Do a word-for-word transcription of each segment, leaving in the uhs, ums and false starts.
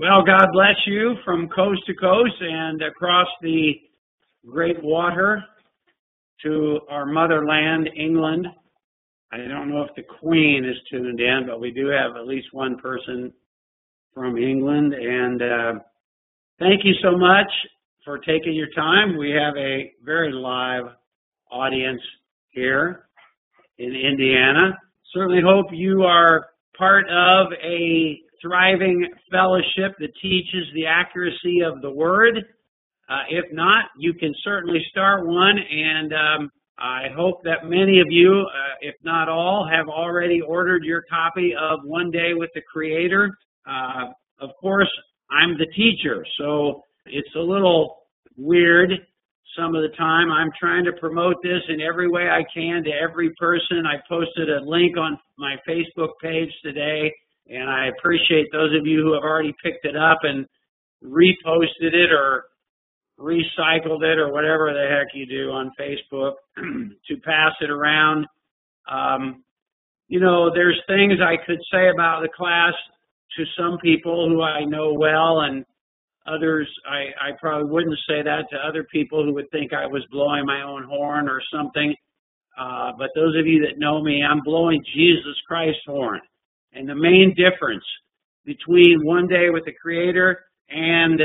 Well, God bless you from coast to coast and across the great water to our motherland, England. I don't know if the Queen is tuned in, but we do have at least one person from England. And uh, thank you so much for taking your time. We have a very live audience here in Indiana. Certainly hope you are part of a thriving fellowship that teaches the accuracy of the Word. Uh, if not, you can certainly start one, and um, I hope that many of you, uh, if not all, have already ordered your copy of One Day with the Creator. Uh, of course, I'm the teacher, so it's a little weird some of the time. I'm trying to promote this in every way I can to every person. I posted a link on my Facebook page today, and I appreciate those of you who have already picked it up and reposted it or recycled it or whatever the heck you do on Facebook to pass it around. Um, you know, there's things I could say about the class to some people who I know well, and others, I, I probably wouldn't say that to other people who would think I was blowing my own horn or something. Uh, but those of you that know me, I'm blowing Jesus Christ's horn. And the main difference between One Day with the Creator and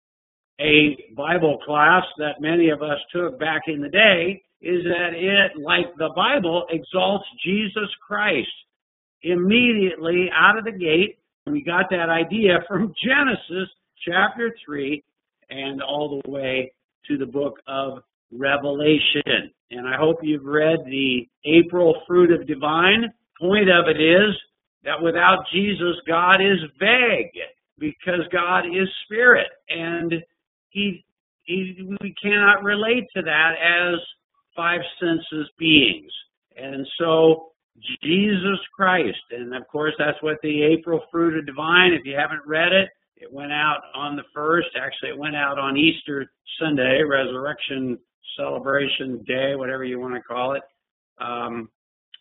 a Bible class that many of us took back in the day is that it, like the Bible, exalts Jesus Christ. Immediately out of the gate, we got that idea from Genesis chapter three and all the way to the book of Revelation. And I hope you've read the April Fruit of Divine. Point of it is that without Jesus, God is vague, because God is spirit, and he, he we cannot relate to that as five senses beings. And so Jesus Christ, and of course that's what the April Fruit of Divine, if you haven't read it, it went out on the first. Actually, it went out on Easter Sunday, Resurrection Celebration Day, whatever you want to call it. Um,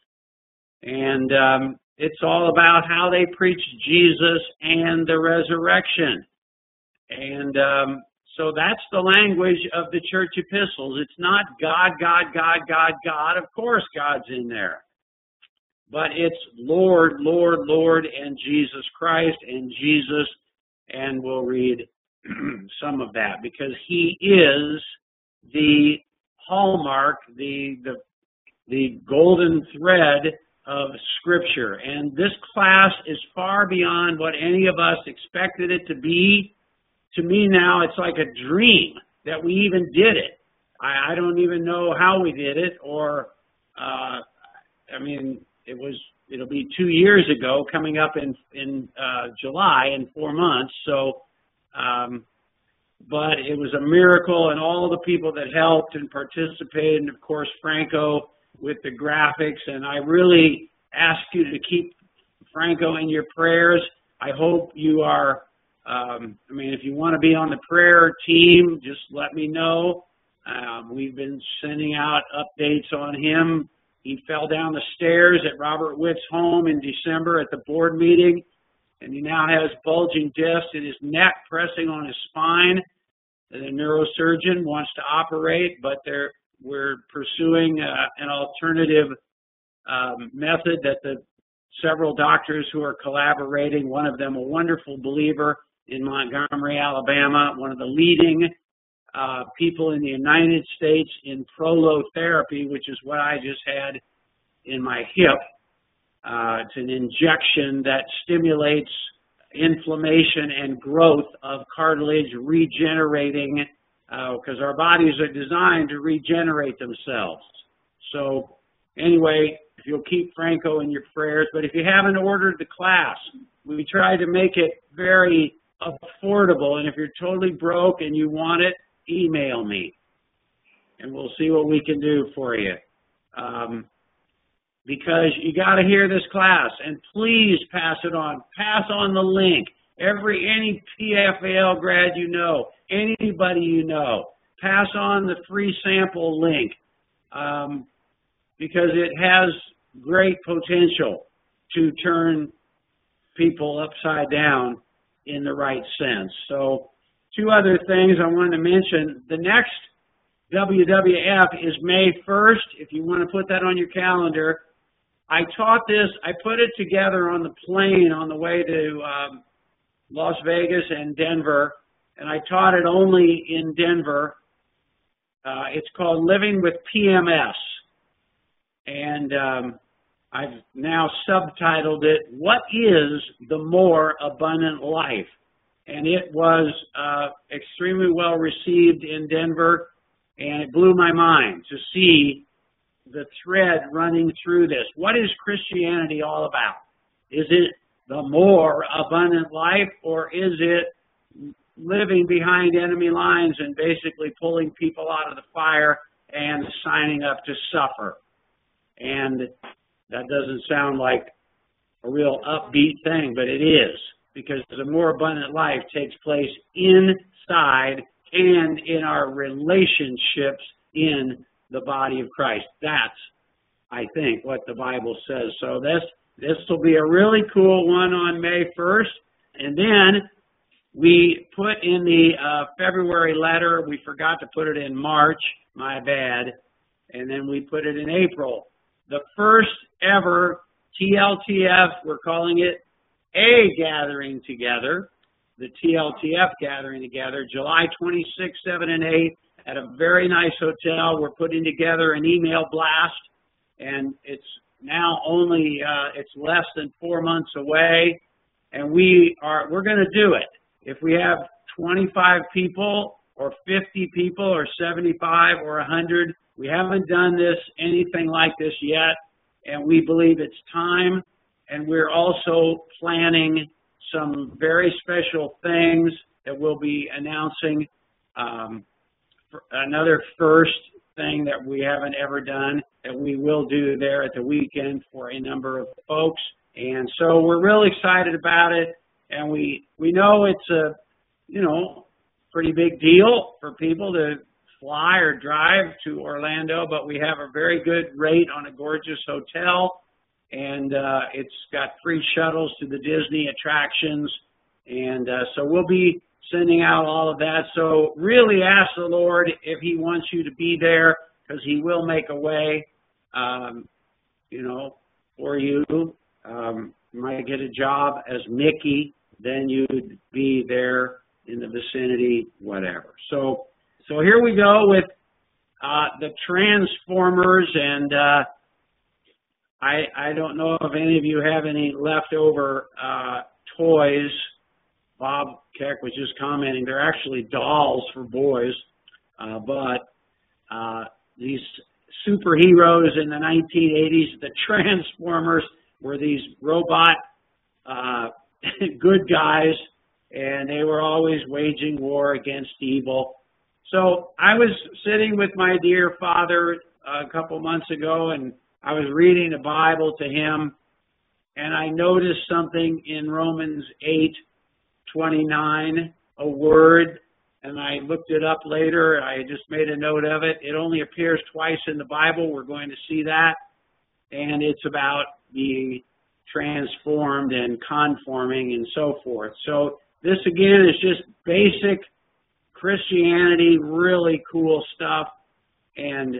and um, it's all about how they preach Jesus and the resurrection. And um, so that's the language of the church epistles. It's not God, God, God, God, God. Of course God's in there. But it's Lord, Lord, Lord, and Jesus Christ, and Jesus. And we'll read some of that, because he is the hallmark, the, the, the golden thread of Scripture. And this class is far beyond what any of us expected it to be. To me now, it's like a dream that we even did it. I, I don't even know how we did it, or, uh, I mean, it was, it'll be two years ago, coming up in, in uh, July, in four months. So, um, but it was a miracle, and all the people that helped and participated, and of course, Franco with the graphics. And I really ask you to keep Franco in your prayers. I hope you are, um, I mean, if you want to be on the prayer team, just let me know. Um, we've been sending out updates on him. He fell down the stairs at Robert Witt's home in December at the board meeting, and he now has bulging discs in his neck pressing on his spine. The neurosurgeon wants to operate, but they're, we're pursuing uh, an alternative um, method that the several doctors who are collaborating, one of them a wonderful believer in Montgomery, Alabama, one of the leading Uh, people in the United States in prolotherapy, which is what I just had in my hip. Uh, it's an injection that stimulates inflammation and growth of cartilage, regenerating, because uh, our bodies are designed to regenerate themselves. So anyway, if you'll keep Franco in your prayers. But if you haven't ordered the class, we try to make it very affordable. And if you're totally broke and you want it, email me, and we'll see what we can do for you. Um, because you got to hear this class, and please pass it on. Pass on the link. Every any P F A L grad you know, anybody you know, pass on the free sample link, um, because it has great potential to turn people upside down in the right sense. So two other things I wanted to mention. The next W W F is May first. If you want to put that on your calendar. I taught this, I put it together on the plane on the way to um, Las Vegas and Denver, and I taught it only in Denver. Uh, it's called Living with P M S, and um, I've now subtitled it, What is the More Abundant Life? And it was uh, extremely well received in Denver, and it blew my mind to see the thread running through this. What is Christianity all about? Is it the more abundant life, or is it living behind enemy lines and basically pulling people out of the fire and signing up to suffer? And that doesn't sound like a real upbeat thing, but it is, because the more abundant life takes place inside and in our relationships in the body of Christ. That's, I think, what the Bible says. So this this will be a really cool one on May first. And then we put in the uh, February letter, we forgot to put it in March, my bad, and then we put it in April. The first ever T L T F, we're calling it a gathering together, the T L T F gathering together, July twenty-sixth, seventh, and eighth. At a very nice hotel. We're putting together an email blast, and it's now only, uh, it's less than four months away, and we are, we're going to do it. If we have twenty-five people or fifty people or seventy-five or one hundred, we haven't done this, anything like this yet, and we believe it's time, and we're also planning some very special things that we'll be announcing. Um, Another first thing that we haven't ever done that we will do there at the weekend for a number of folks. And so we're really excited about it. And we, we know it's a, you know, pretty big deal for people to fly or drive to Orlando, but we have a very good rate on a gorgeous hotel. And uh, it's got free shuttles to the Disney attractions. And uh, so we'll be sending out all of that. So really ask the Lord if he wants you to be there, because he will make a way, um, you know, for you. Um, you might get a job as Mickey, then you'd be there in the vicinity, whatever. So, so here we go with uh, the Transformers, and uh, I, I don't know if any of you have any leftover uh, toys. Bob Keck was just commenting, they're actually dolls for boys, uh, but uh, these superheroes in the nineteen eighties, the Transformers, were these robot uh, good guys, and they were always waging war against evil. So I was sitting with my dear father a couple months ago, and I was reading the Bible to him, and I noticed something in Romans eight twenty-nine, a word, and I looked it up later. I just made a note of it. It only appears twice in the Bible. We're going to see that. And it's about being transformed and conforming and so forth. So this, again, is just basic Christianity, really cool stuff. And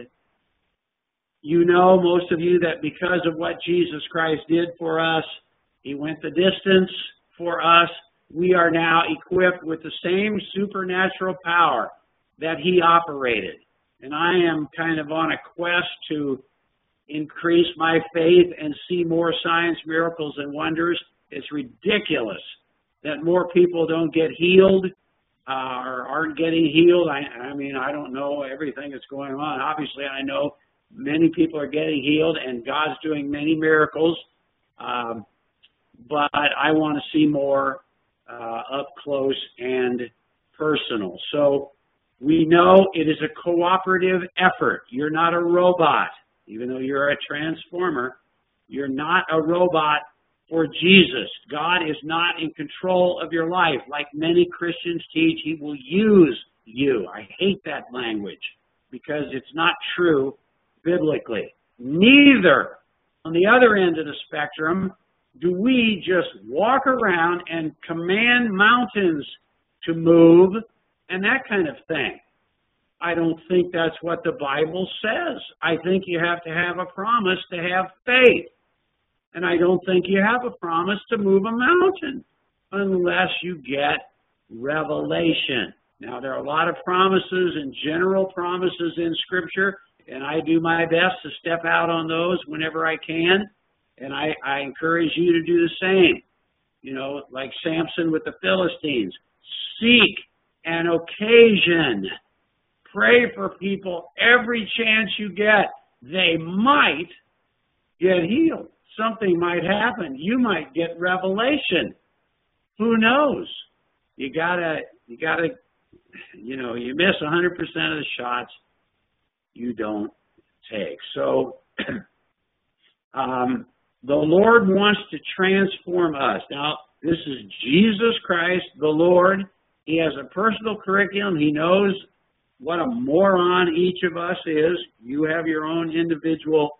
you know, most of you, that because of what Jesus Christ did for us, he went the distance for us. We are now equipped with the same supernatural power that he operated. And I am kind of on a quest to increase my faith and see more signs, miracles, and wonders. It's ridiculous that more people don't get healed uh, or aren't getting healed. I, I mean, I don't know everything that's going on. Obviously, I know many people are getting healed and God's doing many miracles. Um, but I want to see more Uh, up close and personal. So we know it is a cooperative effort. You're not a robot. Even though you're a transformer, you're not a robot for Jesus. God is not in control of your life. Like many Christians teach, he will use you. I hate that language because it's not true biblically. Neither, on the other end of the spectrum, do we just walk around and command mountains to move and that kind of thing. I don't think that's what the Bible says. I think you have to have a promise to have faith. And I don't think you have a promise to move a mountain unless you get revelation. Now, there are a lot of promises and general promises in Scripture, and I do my best to step out on those whenever I can, and I, I encourage you to do the same. You know, like Samson with the Philistines. Seek an occasion. Pray for people every chance you get. They might get healed. Something might happen. You might get revelation. Who knows? You gotta, you gotta, you know, you miss one hundred percent of the shots you don't take. So, um, the Lord wants to transform us. Now, this is Jesus Christ, the Lord. He has a personal curriculum. He knows what a moron each of us is. You have your own individual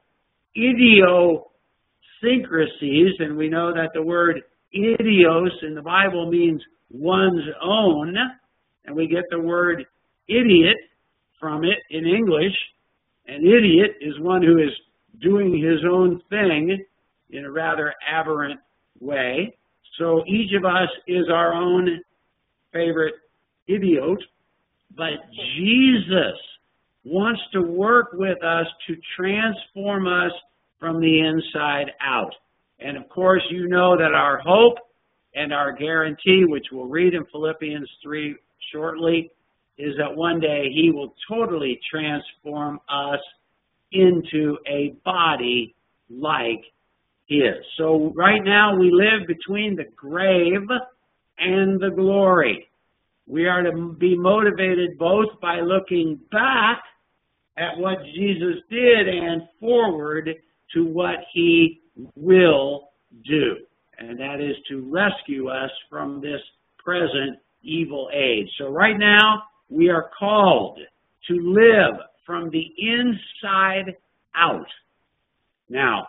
idiosyncrasies, and we know that the word idios in the Bible means one's own, and we get the word idiot from it in English. An idiot is one who is doing his own thing in a rather aberrant way. So each of us is our own favorite idiot, but Jesus wants to work with us to transform us from the inside out. And of course, you know that our hope and our guarantee, which we'll read in Philippians three shortly, is that one day He will totally transform us into a body like His. So right now we live between the grave and the glory. We are to be motivated both by looking back at what Jesus did and forward to what He will do. And that is to rescue us from this present evil age. So right now, we are called to live from the inside out. Now,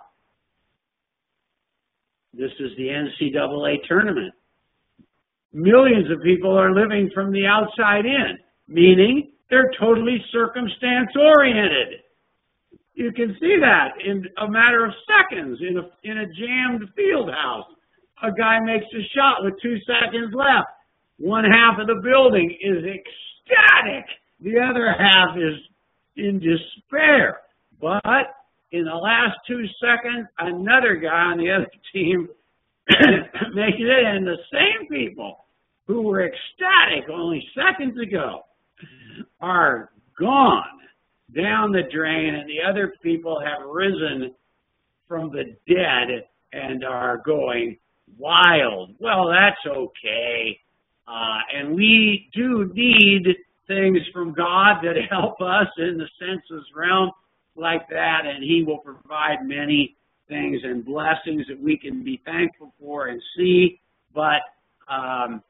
this is the N C double A tournament. Millions of people are living from the outside in, meaning they're totally circumstance-oriented. You can see that in a matter of seconds in a, in a jammed field house. A guy makes a shot with two seconds left. One half of the building is ecstatic. The other half is in despair. But in the last two seconds, another guy on the other team makes it, and the same people who were ecstatic only seconds ago are gone down the drain, and the other people have risen from the dead and are going wild. Well, that's okay. Uh, and we do need things from God that help us in the senses realm like that, and He will provide many things and blessings that we can be thankful for and see, but um,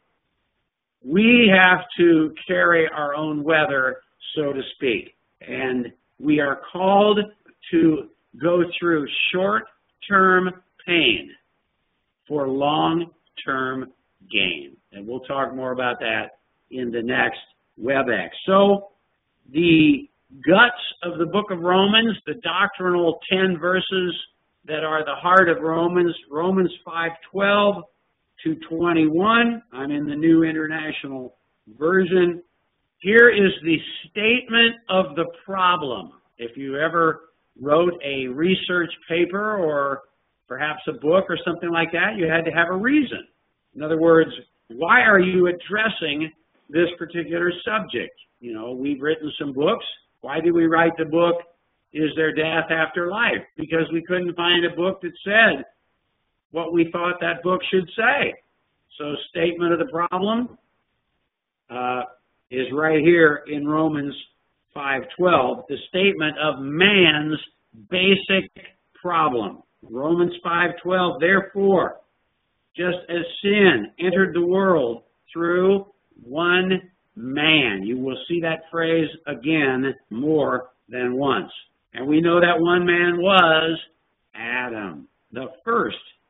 we have to carry our own weather, so to speak, and we are called to go through short-term pain for long-term gain, and we'll talk more about that in the next WebEx. So the guts of the book of Romans, the doctrinal ten verses that are the heart of Romans, Romans five twelve to twenty-one. I'm in the New International Version. Here is the statement of the problem. If you ever wrote a research paper or perhaps a book or something like that, you had to have a reason. In other words, why are you addressing this particular subject? You know, we've written some books. Why did we write the book, Is There Death After Life? Because we couldn't find a book that said what we thought that book should say. So statement of the problem uh, is right here in Romans five twelve, the statement of man's basic problem. Romans five twelve, therefore, just as sin entered the world through one man. You will see that phrase again more than once. And we know that one man was Adam, the first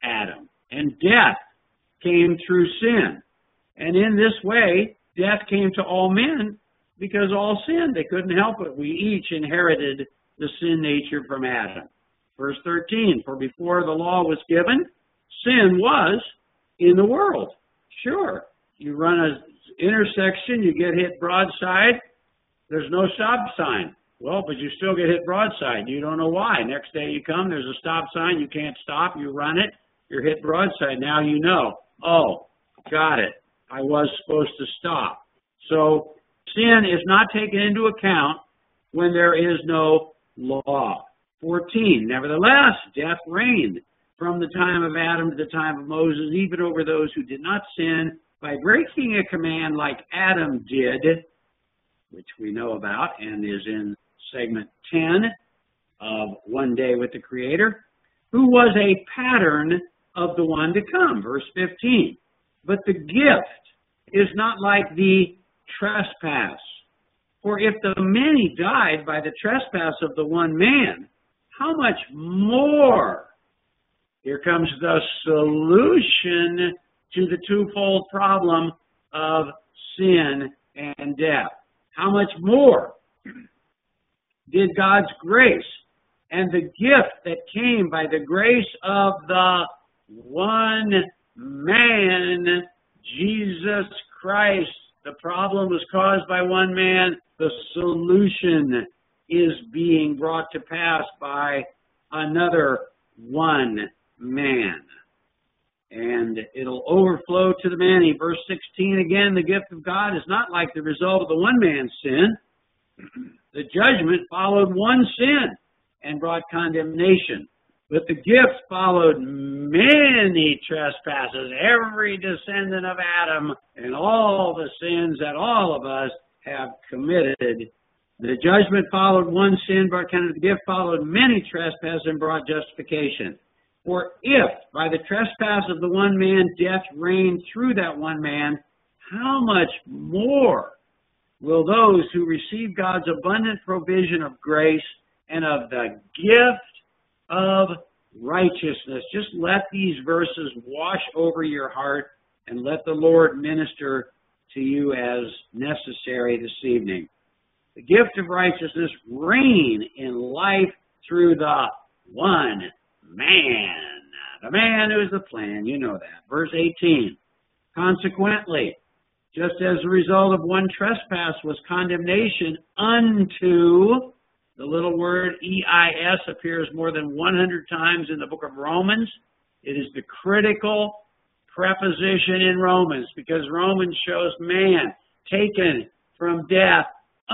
Adam. And death came through sin. And in this way, death came to all men because all sinned. They couldn't help it. We each inherited the sin nature from Adam. Verse thirteen, for before the law was given, sin was in the world. Sure, you run an intersection, you get hit broadside, there's no stop sign. Well, but you still get hit broadside. You don't know why. Next day you come, there's a stop sign, you can't stop, you run it, you're hit broadside. Now you know, oh, got it, I was supposed to stop. So sin is not taken into account when there is no law. fourteen, nevertheless, death reigned from the time of Adam to the time of Moses, even over those who did not sin, by breaking a command like Adam did, which we know about and is in segment ten of One Day with the Creator, who was a pattern of the one to come. Verse fifteen, but the gift is not like the trespass. For if the many died by the trespass of the one man, how much more? Here comes the solution to the twofold problem of sin and death. How much more did God's grace and the gift that came by the grace of the one man, Jesus Christ? The problem was caused by one man. The solution is being brought to pass by another one man. And it'll overflow to the many. Verse sixteen, again, the gift of God is not like the result of the one man's sin. The judgment followed one sin and brought condemnation. But the gift followed many trespasses, every descendant of Adam, and all the sins that all of us have committed. The judgment followed one sin, brought condemnation. The gift followed many trespasses and brought justification. For if by the trespass of the one man death reigned through that one man, how much more will those who receive God's abundant provision of grace and of the gift of righteousness? Just let these verses wash over your heart and let the Lord minister to you as necessary this evening. The gift of righteousness reign in life through the one man. The man who is the plan, you know that. Verse eighteen, consequently, just as a result of one trespass was condemnation unto, the little word E I S appears more than one hundred times in the book of Romans. It is the critical preposition in Romans because Romans shows man taken from death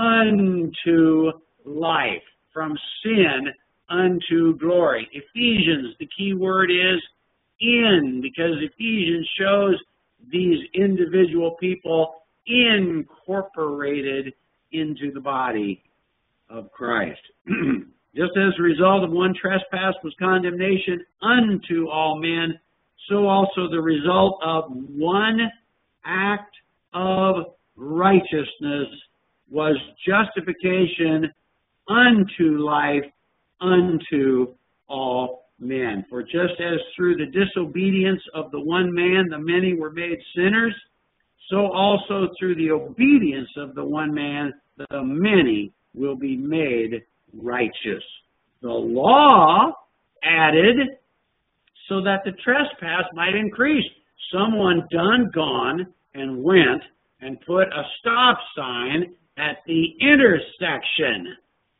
unto life, from sin unto glory. Ephesians, the key word is in, because Ephesians shows these individual people incorporated into the body of Christ. Just as a result of one trespass was condemnation unto all men, so also the result of one act of righteousness was justification unto life unto all men. For just as through the disobedience of the one man the many were made sinners, so also through the obedience of the one man the many will be made righteous. The law added so that the trespass might increase. Someone done gone and went and put a stop sign at the intersection.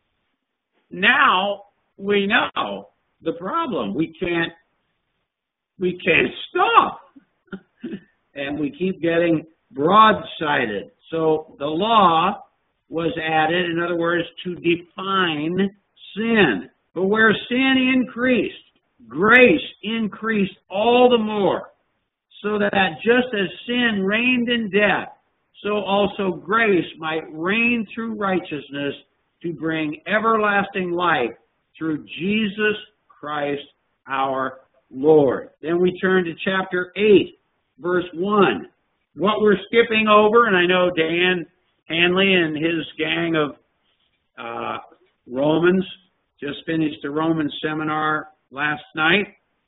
Now we know the problem. We can't we can't stop. And we keep getting broadsided. So the law was added, in other words, to define sin. But where sin increased, grace increased all the more, so that just as sin reigned in death, so also grace might reign through righteousness to bring everlasting life through Jesus Christ our Lord. Then we turn to chapter eight, verse one. What we're skipping over, and I know Dan Hanley and his gang of uh, Romans just finished the Roman seminar last night,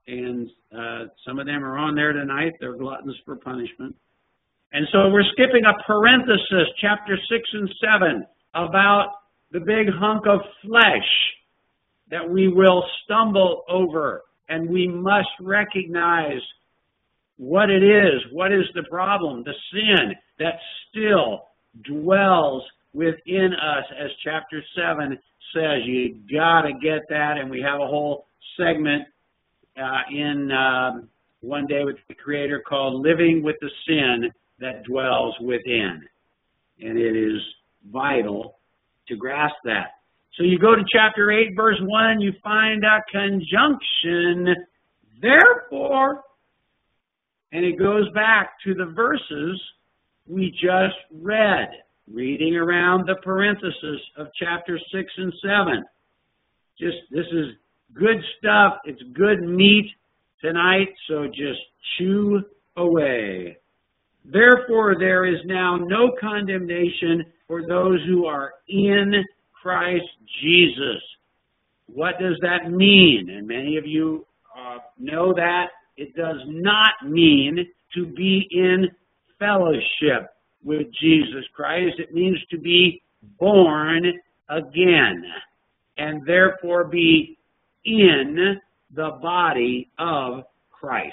and uh, some of them are on there tonight. They're gluttons for punishment. And so we're skipping a parenthesis, chapter six and seven, about the big hunk of flesh that we will stumble over, and we must recognize what it is, what is the problem, the sin that still dwells within us, as chapter seven says. You got to get that, and we have a whole segment uh, in uh, One Day with the Creator called Living with the Sin that Dwells Within. And it is vital to grasp that. So you go to chapter eight, verse one, you find a conjunction, therefore, and it goes back to the verses we just read, reading around the parenthesis of chapter six and seven. Just, this is good stuff. It's good meat tonight, so just chew away. Therefore, there is now no condemnation for those who are in Christ Jesus. What does that mean? And many of you uh, know that. It does not mean to be in fellowship with Jesus Christ. It means to be born again, and therefore be in the body of Christ.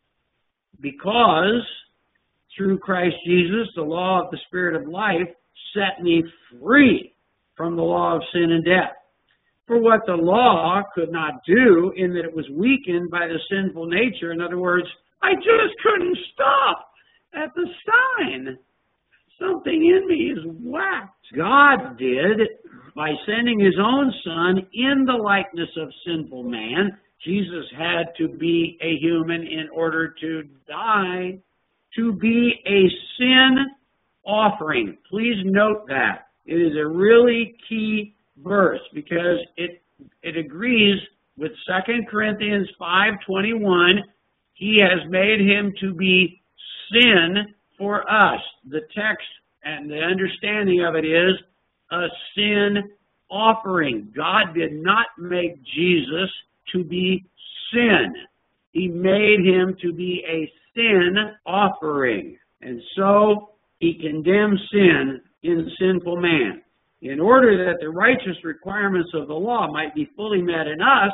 Because through Christ Jesus, the law of the Spirit of life set me free from the law of sin and death. For what the law could not do, in that it was weakened by the sinful nature, in other words, I just couldn't stop at the sign. Something in me is whacked. God did by sending His own Son in the likeness of sinful man. Jesus had to be a human in order to die, to be a sin offering. Please note that. It is a really key verse because it it agrees with Second Corinthians five twenty-one. He has made Him to be sin for us. The text and the understanding of it is a sin offering. God did not make Jesus to be sin. He made Him to be a sin offering. And so He condemns sin in sinful man. In order that the righteous requirements of the law might be fully met in us,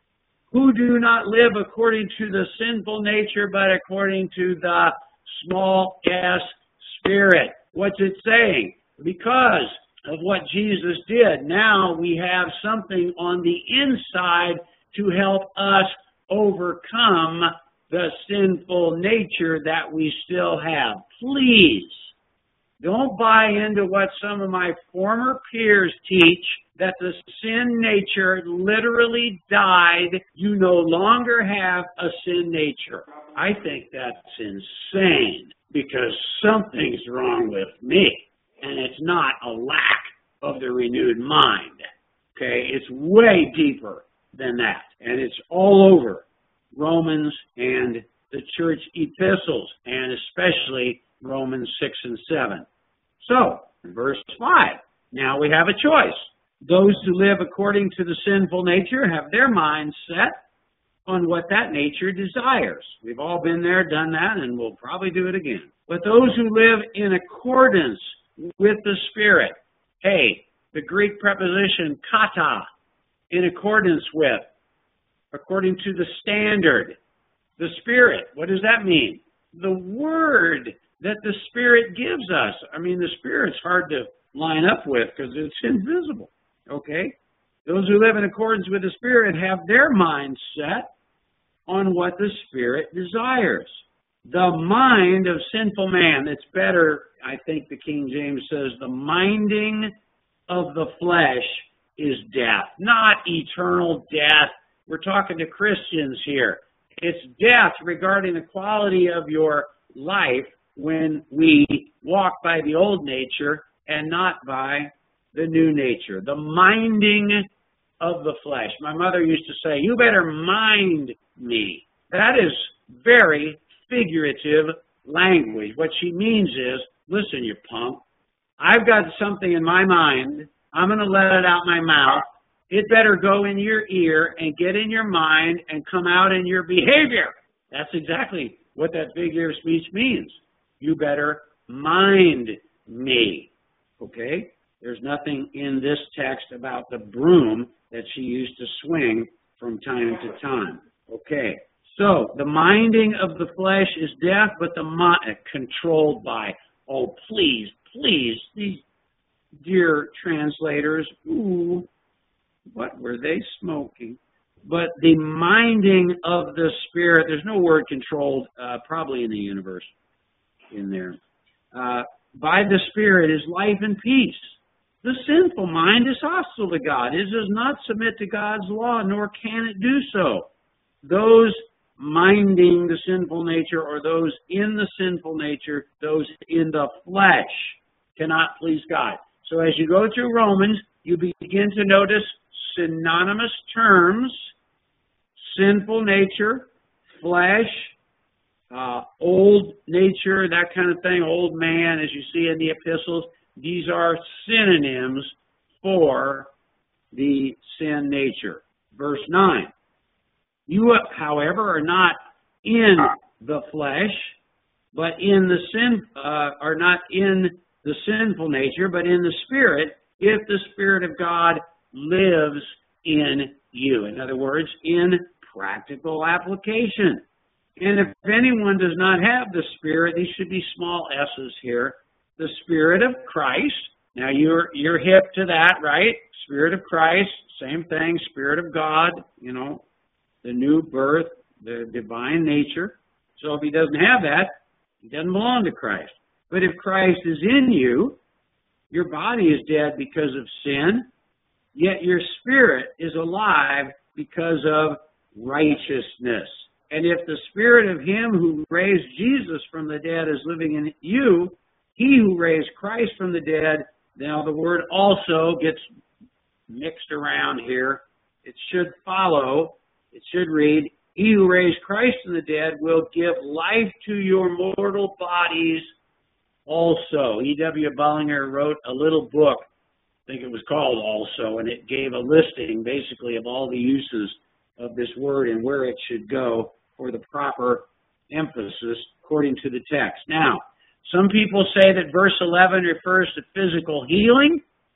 who do not live according to the sinful nature, but according to the small s Spirit. What's it saying? Because of what Jesus did, now we have something on the inside to help us overcome the sinful nature that we still have. Please, don't buy into what some of my former peers teach, that the sin nature literally died. You no longer have a sin nature. I think that's insane, because something's wrong with me, and it's not a lack of the renewed mind. Okay, it's way deeper than that, and it's all over Romans and the church epistles, and especially Romans six and seven. So, verse five, now we have a choice. Those who live according to the sinful nature have their minds set on what that nature desires. We've all been there, done that, and we'll probably do it again. But those who live in accordance with the Spirit, hey, the Greek preposition kata, in accordance with, according to the standard, the Spirit. What does that mean? The Word that the Spirit gives us. I mean, the Spirit's hard to line up with because it's invisible, okay? Those who live in accordance with the Spirit have their minds set on what the Spirit desires. The mind of sinful man, it's better, I think the King James says, the minding of the flesh is death, not eternal death. We're talking to Christians here. It's death regarding the quality of your life when we walk by the old nature and not by the new nature. The minding of the flesh. My mother used to say, you better mind me. That is very figurative language. What she means is, listen, you punk, I've got something in my mind. I'm going to let it out my mouth, it better go in your ear and get in your mind and come out in your behavior. That's exactly what that figure of speech means. You better mind me. Okay? There's nothing in this text about the broom that she used to swing from time to time. Okay. So, the minding of the flesh is death, but the mind controlled by, oh, please, please, these dear translators, ooh, what were they smoking? But the minding of the Spirit, there's no word controlled, uh, probably in the universe in there. Uh, by the Spirit is life and peace. The sinful mind is hostile to God. It does not submit to God's law, nor can it do so. Those minding the sinful nature, or those in the sinful nature, those in the flesh, cannot please God. So as you go through Romans, you begin to notice synonymous terms: sinful nature, flesh, uh, old nature, that kind of thing, old man, as you see in the epistles. These are synonyms for the sin nature. Verse nine. You, however, are not in the flesh, but in the sin, uh, are not in the sinful nature, but in the Spirit, if the Spirit of God lives in you. In other words, in practical application. And if anyone does not have the Spirit, these should be small s's here, the Spirit of Christ. Now you're you're hip to that, right? Spirit of Christ, same thing, Spirit of God, you know, the new birth, the divine nature. So if he doesn't have that, he doesn't belong to Christ. But if Christ is in you, your body is dead because of sin, yet your spirit is alive because of righteousness. And if the Spirit of him who raised Jesus from the dead is living in you, he who raised Christ from the dead, now the word also gets mixed around here. It should follow, it should read, he who raised Christ from the dead will give life to your mortal bodies also. E W Bullinger wrote a little book, I think it was called Also, and it gave a listing basically of all the uses of this word and where it should go for the proper emphasis according to the text. Now, some people say that verse eleven refers to physical healing.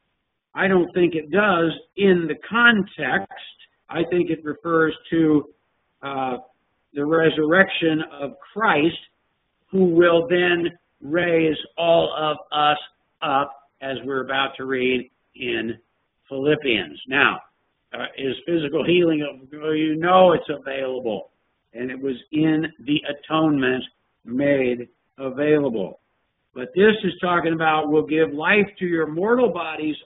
I don't think it does in the context. I think it refers to uh, the resurrection of Christ, who will then raise all of us up, as we're about to read in Philippians. Now, uh, is physical healing, well, you know it's available, and it was in the atonement made available. But this is talking about will give life to your mortal bodies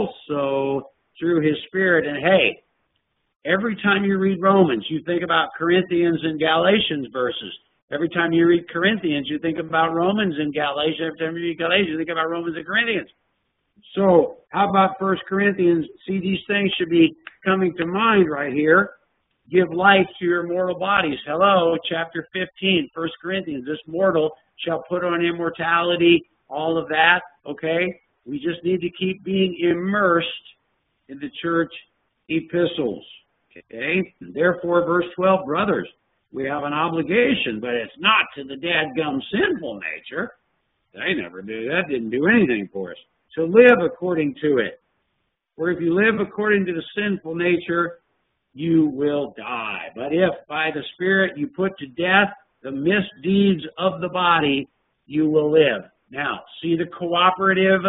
also through his Spirit. And hey, every time you read Romans, you think about Corinthians and Galatians verses. Every time you read Corinthians, you think about Romans and Galatians. Every time you read Galatians, you think about Romans and Corinthians. So how about First Corinthians? See, these things should be coming to mind right here. Give life to your mortal bodies. Hello, chapter fifteen, First Corinthians. This mortal shall put on immortality, all of that, okay? We just need to keep being immersed in the church epistles, okay? Therefore, verse twelve, brothers, we have an obligation, but it's not to the dadgum sinful nature. They never do. That didn't do anything for us. To live according to it. For if you live according to the sinful nature, you will die. But if by the Spirit you put to death the misdeeds of the body, you will live. Now, see the cooperative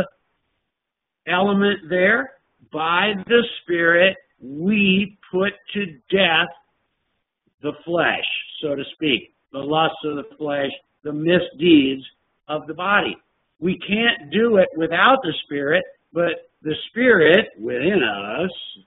element there? By the Spirit, we put to death the flesh, so to speak, the lusts of the flesh, the misdeeds of the body. We can't do it without the Spirit, but the Spirit within us,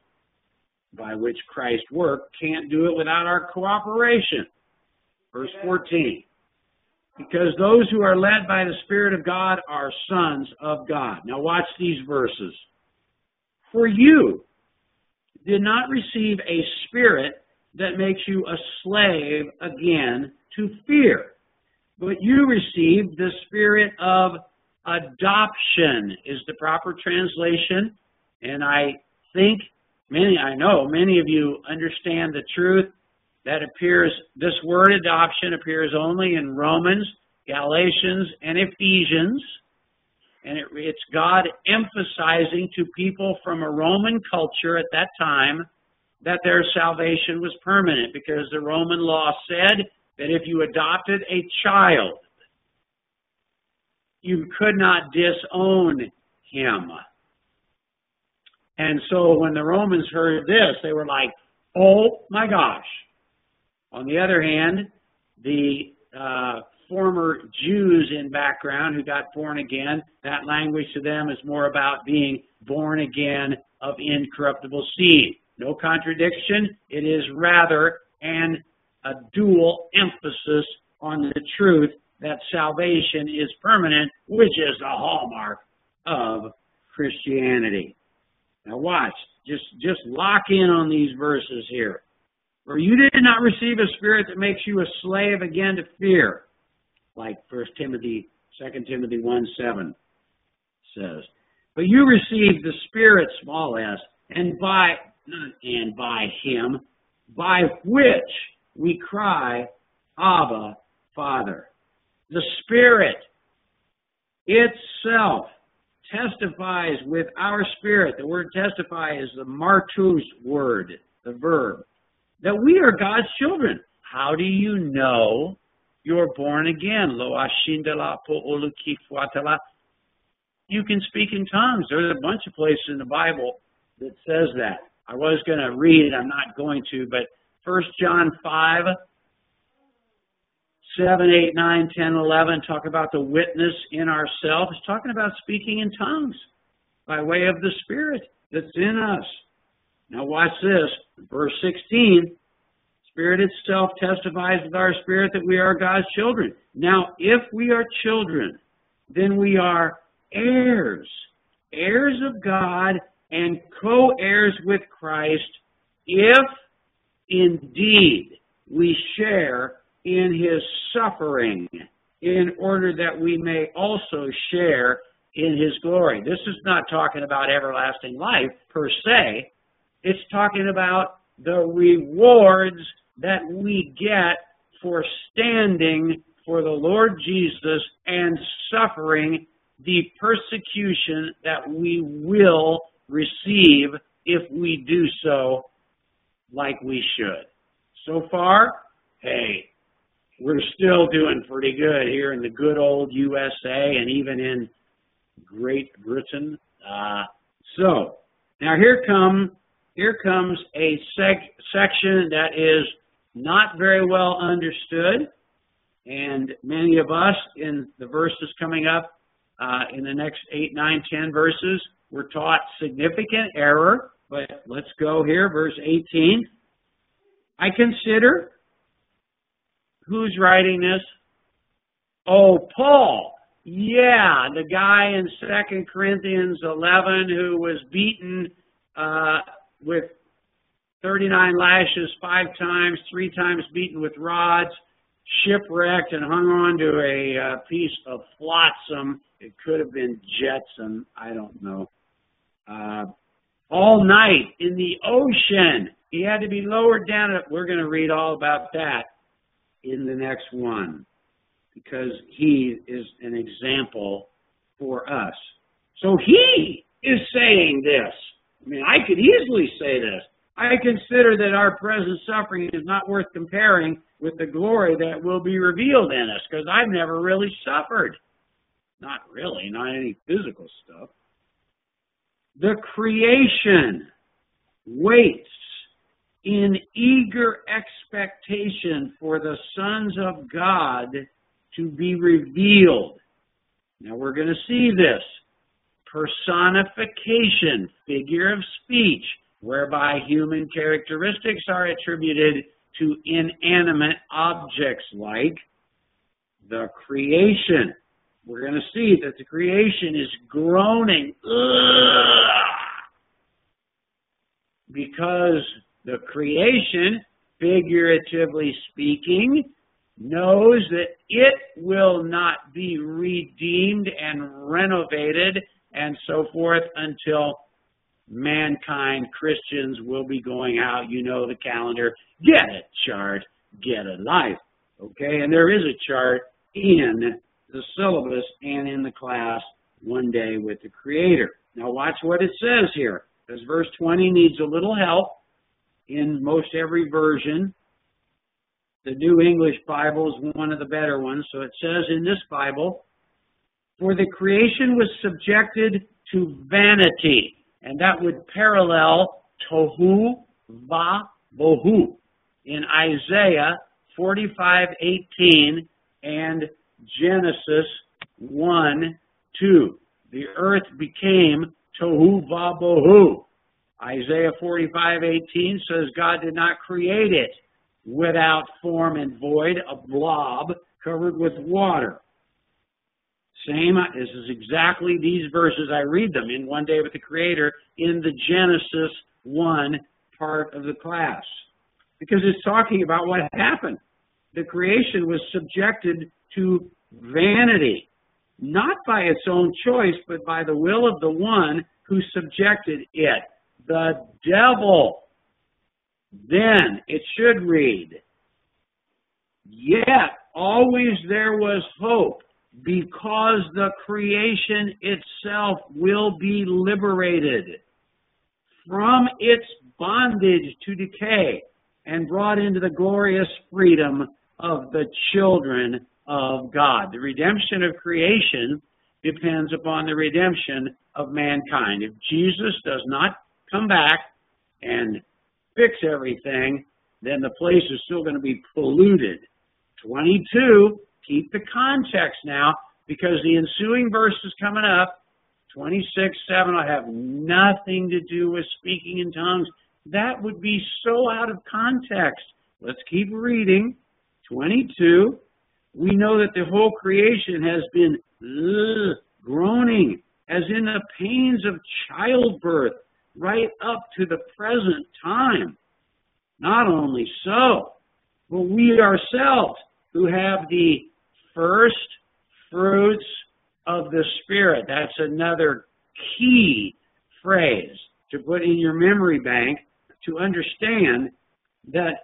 by which Christ worked, can't do it without our cooperation. Verse fourteen, because those who are led by the Spirit of God are sons of God. Now watch these verses. For you did not receive a spirit that makes you a slave again to fear, but you received the spirit of adoption is the proper translation, and I think many, I know, many of you understand the truth that appears, this word adoption appears only in Romans, Galatians, and Ephesians. And it, it's God emphasizing to people from a Roman culture at that time that their salvation was permanent, because the Roman law said that if you adopted a child, you could not disown him. And so when the Romans heard this, they were like, oh my gosh. On the other hand, the uh, former Jews in background who got born again, that language to them is more about being born again of incorruptible seed. No contradiction. It is rather an, a dual emphasis on the truth that salvation is permanent, which is the hallmark of Christianity. Now watch. Just, just lock in on these verses here. For you did not receive a spirit that makes you a slave again to fear, like First Timothy, Second Timothy one seven says. But you received the Spirit, small s, and by and by Him, by which we cry, Abba, Father. The Spirit itself testifies with our spirit. The word testify is the martus word, the verb, that we are God's children. How do you know you're born again? Lo ashindala po oluki fuatala. You can speak in tongues. There's a bunch of places in the Bible that says that. I was going to read it. I'm not going to, but First John five, seven, eight, nine, ten, eleven talk about the witness in ourselves. It's talking about speaking in tongues by way of the Spirit that's in us. Now watch this. Verse sixteen, Spirit itself testifies with our spirit that we are God's children. Now, if we are children, then we are heirs, heirs of God and co-heirs with Christ, if indeed we share in His suffering, in order that we may also share in His glory. This is not talking about everlasting life per se. It's talking about the rewards that we get for standing for the Lord Jesus and suffering the persecution that we will receive if we do so like we should. So far, hey, we're still doing pretty good here in the good old U S A and even in Great Britain. Uh, so, now here come here comes a sec section that is not very well understood, and many of us in the verses coming up uh, in the next eight, nine, ten verses, we're taught significant error. But let's go here, verse eighteen. I consider, who's writing this? Oh, Paul. Yeah, the guy in Second Corinthians eleven who was beaten uh, with thirty-nine lashes five times, three times beaten with rods, shipwrecked and hung on to a uh, piece of flotsam. It could have been jetsam. I don't know. Uh, all night in the ocean. He had to be lowered down. We're going to read all about that in the next one, because he is an example for us. So he is saying this. I mean, I could easily say this. I consider that our present suffering is not worth comparing with the glory that will be revealed in us, because I've never really suffered. Not really, not any physical stuff. The creation waits in eager expectation for the sons of God to be revealed. Now we're going to see this. Personification, figure of speech, whereby human characteristics are attributed to inanimate objects like the creation. We're going to see that the creation is groaning because the creation, figuratively speaking, knows that it will not be redeemed and renovated and so forth until mankind, Christians, will be going out. You know the calendar. Get a chart. Get a life. Okay? And there is a chart in the syllabus and in the class, One Day with the Creator. Now watch what it says here, because verse twenty needs a little help in most every version. The New English Bible is one of the better ones. So it says in this Bible, for the creation was subjected to vanity. And that would parallel tohu va bohu in Isaiah forty-five eighteen and Genesis one two. The earth became tohu va bohu. Isaiah forty-five eighteen says God did not create it without form and void, a blob covered with water. Same, this is exactly these verses. I read them in One Day with the Creator in the Genesis one part of the class. Because it's talking about what happened. The creation was subjected to vanity, not by its own choice, but by the will of the one who subjected it, the devil. Then it should read, yet always there was hope, because the creation itself will be liberated from its bondage to decay and brought into the glorious freedom of the children of God. The redemption of creation depends upon the redemption of mankind. If Jesus does not come back and fix everything, then the place is still going to be polluted. twenty-two, keep the context now, because the ensuing verse is coming up. twenty-six seven will have nothing to do with speaking in tongues. That would be so out of context. Let's keep reading. twenty-two, we know that the whole creation has been ugh, groaning, as in the pains of childbirth, right up to the present time. Not only so, but we ourselves, who have the first fruits of the Spirit. That's another key phrase to put in your memory bank to understand that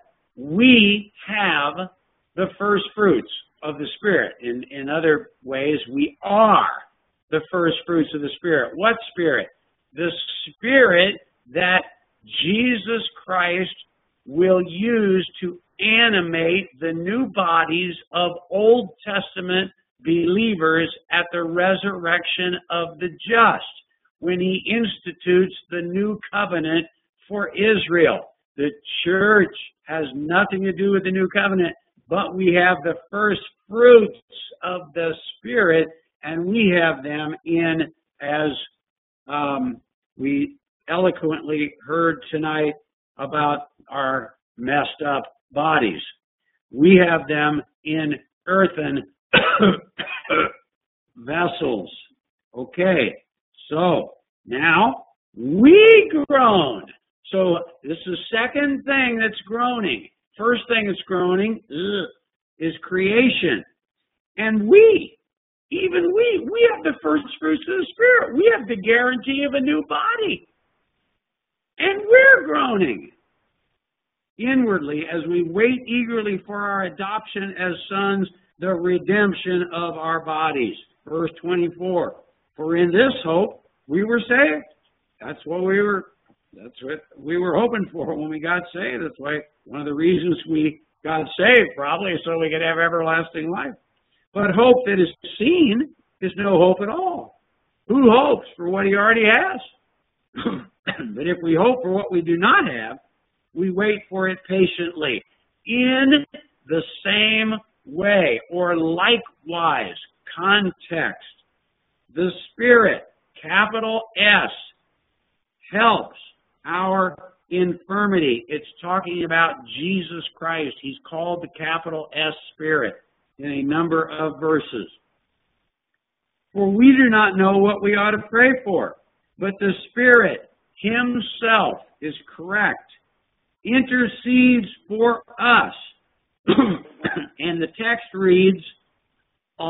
we have the first fruits of the Spirit. In, in other ways, we are the first fruits of the Spirit. What Spirit? The Spirit that Jesus Christ will use to animate the new bodies of Old Testament believers at the resurrection of the just, when he institutes the new covenant for Israel. The church has nothing to do with the new covenant, but we have the first fruits of the Spirit, and we have them in, as um, we eloquently heard tonight about our messed up bodies. We have them in earthen vessels. Okay, so now we groan. So this is the second thing that's groaning. First thing that's groaning ugh, is creation. And we, even we, we have the first fruits of the Spirit. We have the guarantee of a new body. And we're groaning inwardly as we wait eagerly for our adoption as sons, the redemption of our bodies. Verse twenty-four, for in this hope we were saved. That's what we were, that's what we were hoping for when we got saved. That's why one of the reasons we got saved probably is so we could have everlasting life. But hope that is seen is no hope at all. Who hopes for what he already has? But if we hope for what we do not have, we wait for it patiently. In the same way, or likewise, context, the Spirit, capital S, helps our infirmity. It's talking about Jesus Christ. He's called the capital S Spirit in a number of verses. For we do not know what we ought to pray for, but the Spirit himself is correct, intercedes for us. And the text reads,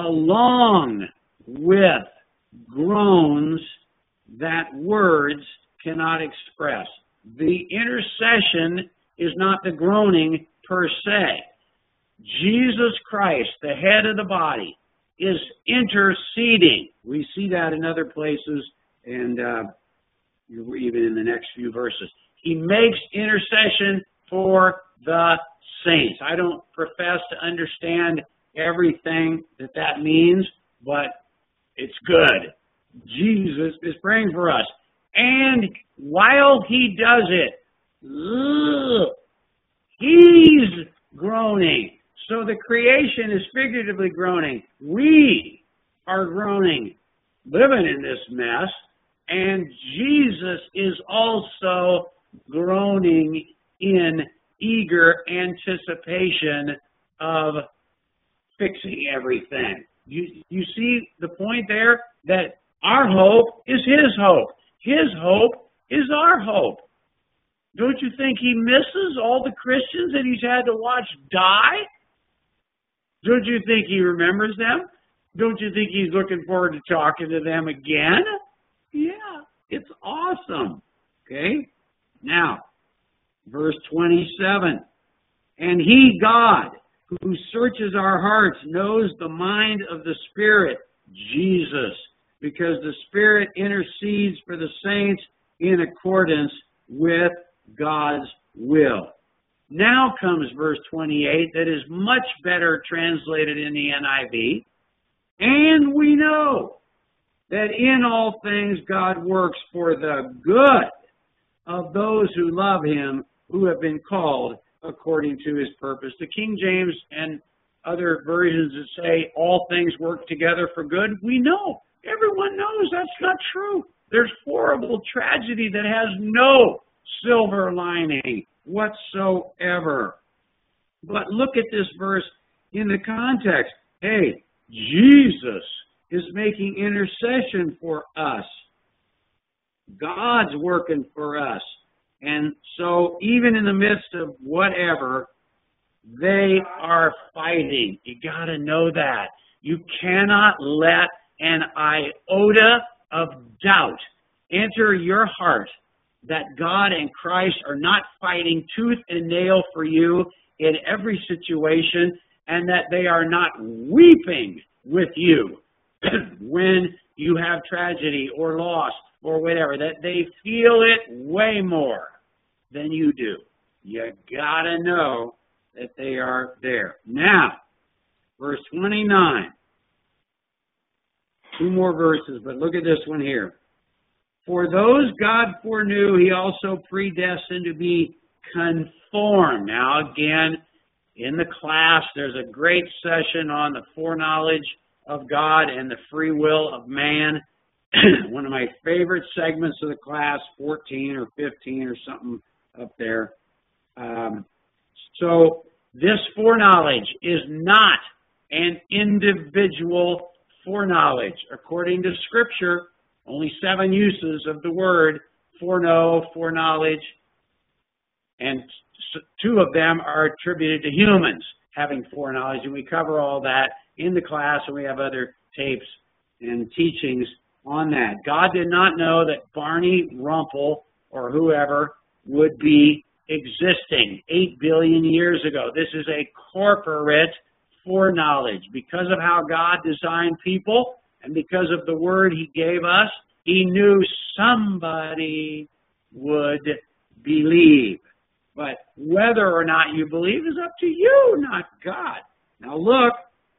along with groans that words cannot express. The intercession is not the groaning per se. Jesus Christ, the head of the body, is interceding. We see that in other places, and uh, even in the next few verses. He makes intercession for the saints. I don't profess to understand everything that that means, but it's good. Jesus is praying for us. And while he does it, ugh, he's groaning. So the creation is figuratively groaning. We are groaning, living in this mess. And Jesus is also groaning in eager anticipation of fixing everything. You, you see the point there? That our hope is his hope. His hope is our hope. Don't you think he misses all the Christians that he's had to watch die? Don't you think he remembers them? Don't you think he's looking forward to talking to them again? Yeah, it's awesome. Okay? Now, verse twenty-seven. And he, God, who searches our hearts, knows the mind of the Spirit, Jesus, because the Spirit intercedes for the saints in accordance with God's will. Now comes verse twenty-eight that is much better translated in the N I V. And we know that in all things God works for the good of those who love him, who have been called according to his purpose. The King James and other versions that say all things work together for good, we know. Everyone knows that's not true. There's horrible tragedy that has no silver lining whatsoever. But look at this verse in the context. Hey, Jesus is making intercession for us. God's working for us. And so even in the midst of whatever, they are fighting. You got to know that. You cannot let an iota of doubt enter your heart that God and Christ are not fighting tooth and nail for you in every situation, and that they are not weeping with you when you have tragedy or loss or whatever, that they feel it way more than you do. You gotta know that they are there. Now, verse twenty-nine. Two more verses, but look at this one here. For those God foreknew, he also predestined to be conformed. Now, again, in the class, there's a great session on the foreknowledge of God and the free will of man. One of my favorite segments of the class, fourteen or fifteen or something up there. Um, so this foreknowledge is not an individual foreknowledge. According to Scripture, only seven uses of the word foreknow, foreknowledge, and two of them are attributed to humans having foreknowledge, and we cover all that in the class, and we have other tapes and teachings on that. God did not know that Barney Rumpel or whoever would be existing eight billion years ago. This is a corporate foreknowledge. Because of how God designed people and because of the word he gave us, he knew somebody would believe. But whether or not you believe is up to you, not God. Now look,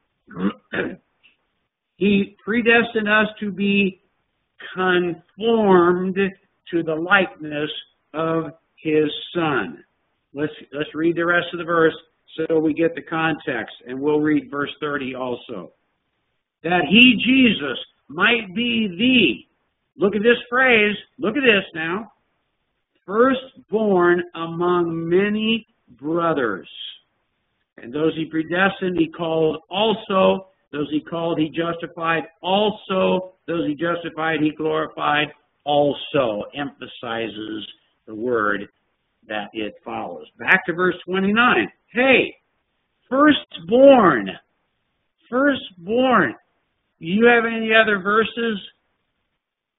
he predestined us to be conformed to the likeness of his Son. Let's, let's read the rest of the verse so we get the context, and we'll read verse thirty also. That he, Jesus, might be the, look at this phrase, look at this now, firstborn among many brothers. And those he predestined, he called also. Those he called, he justified also. Those he justified, he glorified also. Emphasizes the word that it follows. Back to verse twenty-nine. Hey, firstborn. Firstborn. Do you have any other verses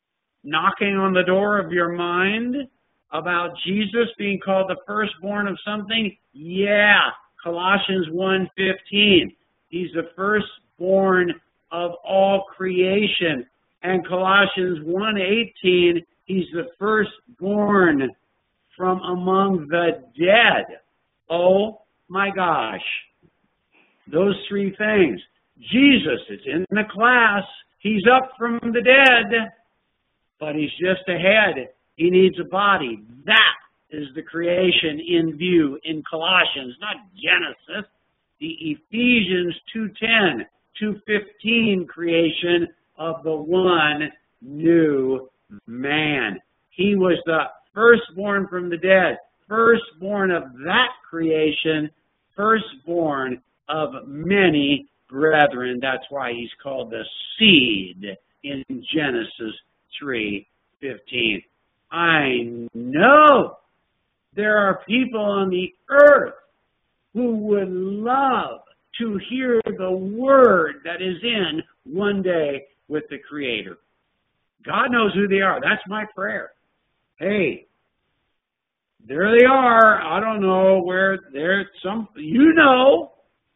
knocking on the door of your mind about Jesus being called the firstborn of something? Yeah, Colossians one fifteen. He's the firstborn of all creation. And Colossians one eighteen, he's the firstborn from among the dead. Oh my gosh. Those three things. Jesus is in the class. He's up from the dead, but he's just ahead. He needs a body. That is the creation in view in Colossians, not Genesis. The Ephesians two ten, two fifteen creation of the one new man. He was the firstborn from the dead, firstborn of that creation, firstborn of many brethren. That's why he's called the seed in Genesis three fifteen. I know there are people on the earth who would love to hear the word that is in One Day with the Creator. God knows who they are. That's my prayer. Hey, there they are. I don't know where they're some, you know.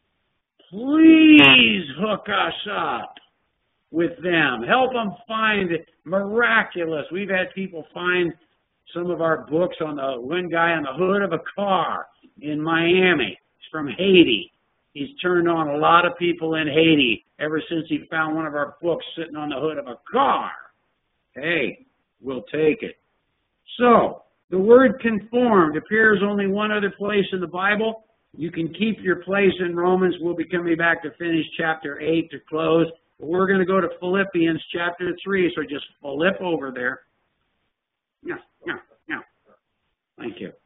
Please hook us up with them. Help them find miraculous. We've had people find some of our books on the, one guy on the hood of a car in Miami. He's from Haiti. He's turned on a lot of people in Haiti ever since he found one of our books sitting on the hood of a car. Hey, we'll take it. So, the word conformed appears only one other place in the Bible. You can keep your place in Romans. We'll be coming back to finish chapter eight to close. But we're going to go to Philippians chapter three, so just flip over there. Yeah, yeah, yeah. Thank you.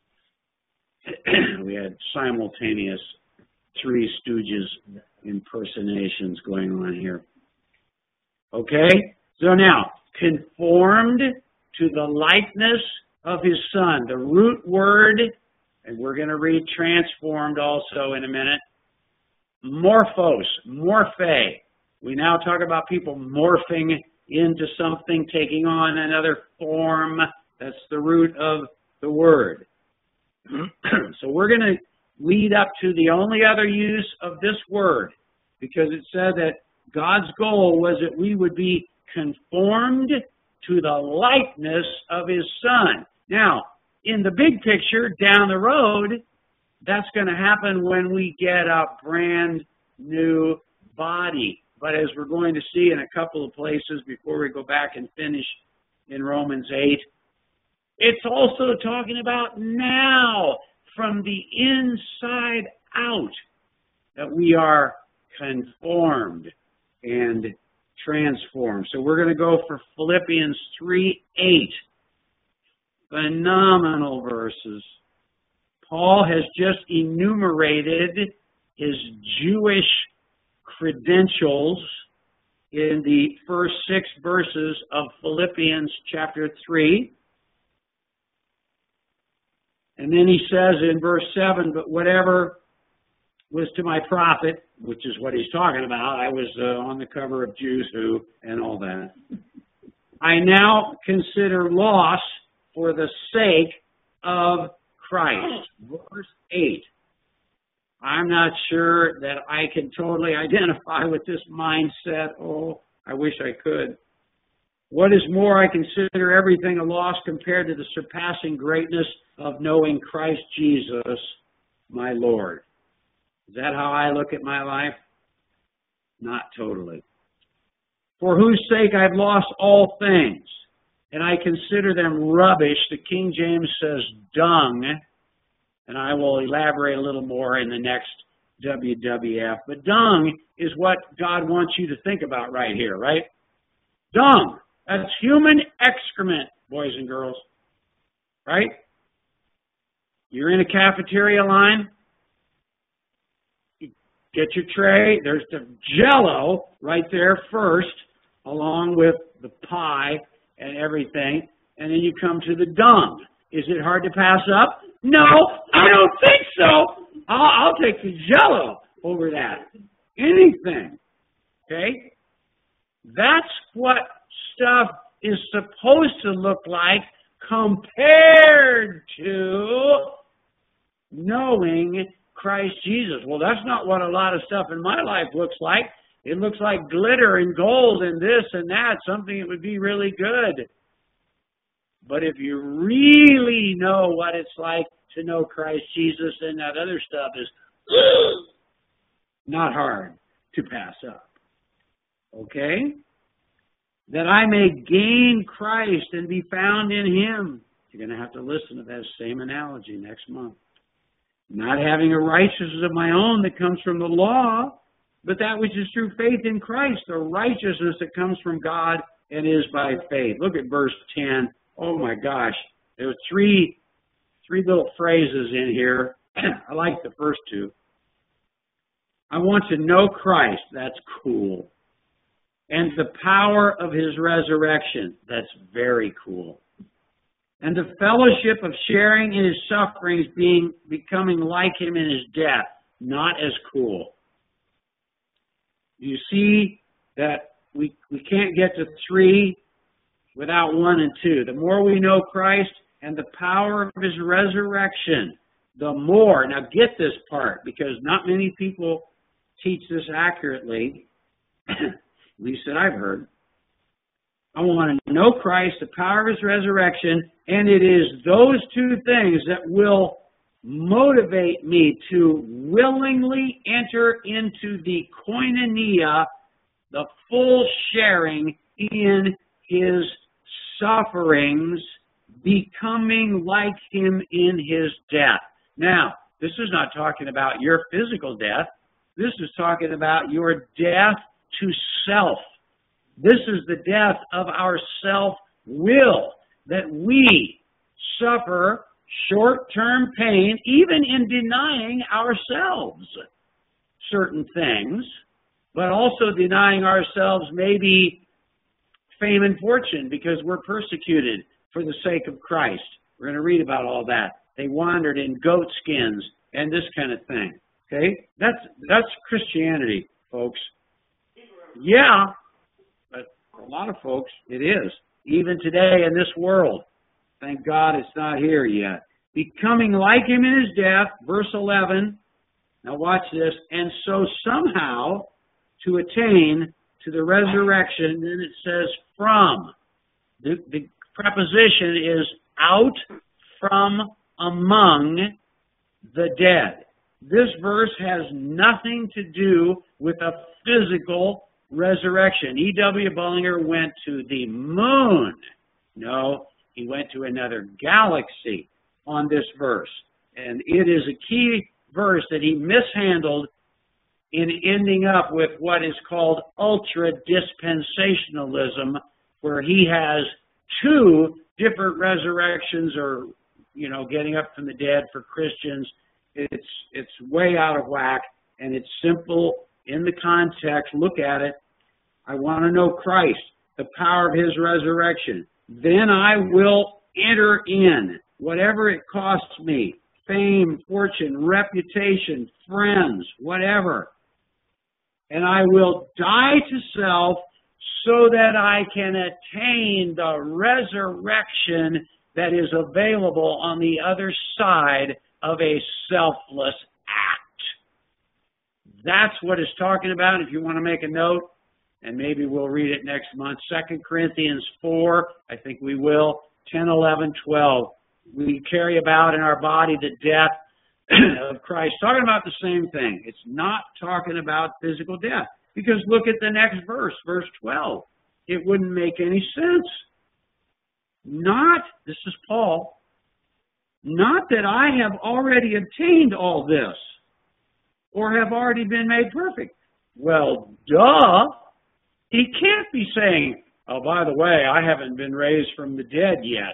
We had simultaneous Three Stooges impersonations going on here. Okay? So now, conformed to the likeness of his Son. The root word, and we're going to read transformed also in a minute, morphos, morphe. We now talk about people morphing into something, taking on another form. That's the root of the word. So we're going to lead up to the only other use of this word, because it said that God's goal was that we would be conformed to the likeness of his Son. Now, in the big picture, down the road, that's going to happen when we get a brand new body. But as we're going to see in a couple of places before we go back and finish in Romans eight, it's also talking about now, from the inside out, that we are conformed and transformed. So we're going to go for Philippians three eight. Phenomenal verses. Paul has just enumerated his Jewish credentials in the first six verses of Philippians chapter three. And then he says in verse seven, but whatever was to my profit, which is what he's talking about. I was uh, on the cover of Jews Who and all that. I now consider loss for the sake of Christ. Verse eight. I'm not sure that I can totally identify with this mindset. Oh, I wish I could. What is more, I consider everything a loss compared to the surpassing greatness of knowing Christ Jesus, my Lord. Is that how I look at my life? Not totally. For whose sake I've lost all things, and I consider them rubbish. The King James says dung, and I will elaborate a little more in the next W W F. But dung is what God wants you to think about right here, right? Dung. That's human excrement, boys and girls. Right? You're in a cafeteria line. You get your tray. There's the Jell-O right there first, along with the pie and everything. And then you come to the dung. Is it hard to pass up? No, I don't think so. I'll, I'll take the Jell-O over that. Anything. Okay? That's what stuff is supposed to look like compared to knowing Christ Jesus. Well, that's not what a lot of stuff in my life looks like. It looks like glitter and gold and this and that, something that would be really good. But if you really know what it's like to know Christ Jesus, then that other stuff is not hard to pass up. Okay? That I may gain Christ and be found in Him. You're going to have to listen to that same analogy next month. Not having a righteousness of my own that comes from the law, but that which is through faith in Christ, the righteousness that comes from God and is by faith. Look at verse ten. Oh my gosh. There are three, three little phrases in here. I like the first two. I want to know Christ. That's cool. And the power of His resurrection. That's very cool. And the fellowship of sharing in His sufferings, being becoming like Him in His death. Not as cool. You see that we, we can't get to three without one and two. The more we know Christ and the power of His resurrection, the more. Now get this part, because not many people teach this accurately, at least that I've heard. I want to know Christ, the power of His resurrection, and it is those two things that will motivate me to willingly enter into the koinonia, the full sharing in His sufferings, becoming like Him in His death. Now, this is not talking about your physical death. This is talking about your death to self. This is the death of our self-will, that we suffer short-term pain, even in denying ourselves certain things, but also denying ourselves maybe fame and fortune because we're persecuted for the sake of Christ. We're going to read about all that. They wandered in goat skins and this kind of thing. Okay? That's that's Christianity, folks. Yeah, but for a lot of folks, it is. Even today in this world. Thank God it's not here yet. Becoming like Him in His death, verse eleven. Now watch this. And so somehow to attain to the resurrection, then it says from. The, the preposition is out from among the dead. This verse has nothing to do with a physical resurrection. E W Bullinger went to the moon. No, he went to another galaxy on this verse. And it is a key verse that he mishandled in ending up with what is called ultra-dispensationalism, where he has two different resurrections or, you know, getting up from the dead for Christians. It's, it's way out of whack, and it's simple in the context. Look at it. I want to know Christ, the power of His resurrection. Then I will enter in, whatever it costs me, fame, fortune, reputation, friends, whatever. And I will die to self so that I can attain the resurrection that is available on the other side of a selfless act. That's what it's talking about. If you want to make a note, and maybe we'll read it next month, Second Corinthians four, I think we will, ten, eleven, twelve. We carry about in our body the death of Christ. Talking about the same thing. It's not talking about physical death. Because look at the next verse, verse twelve. It wouldn't make any sense. Not, this is Paul, not that I have already obtained all this or have already been made perfect. Well, duh. He can't be saying, oh, by the way, I haven't been raised from the dead yet.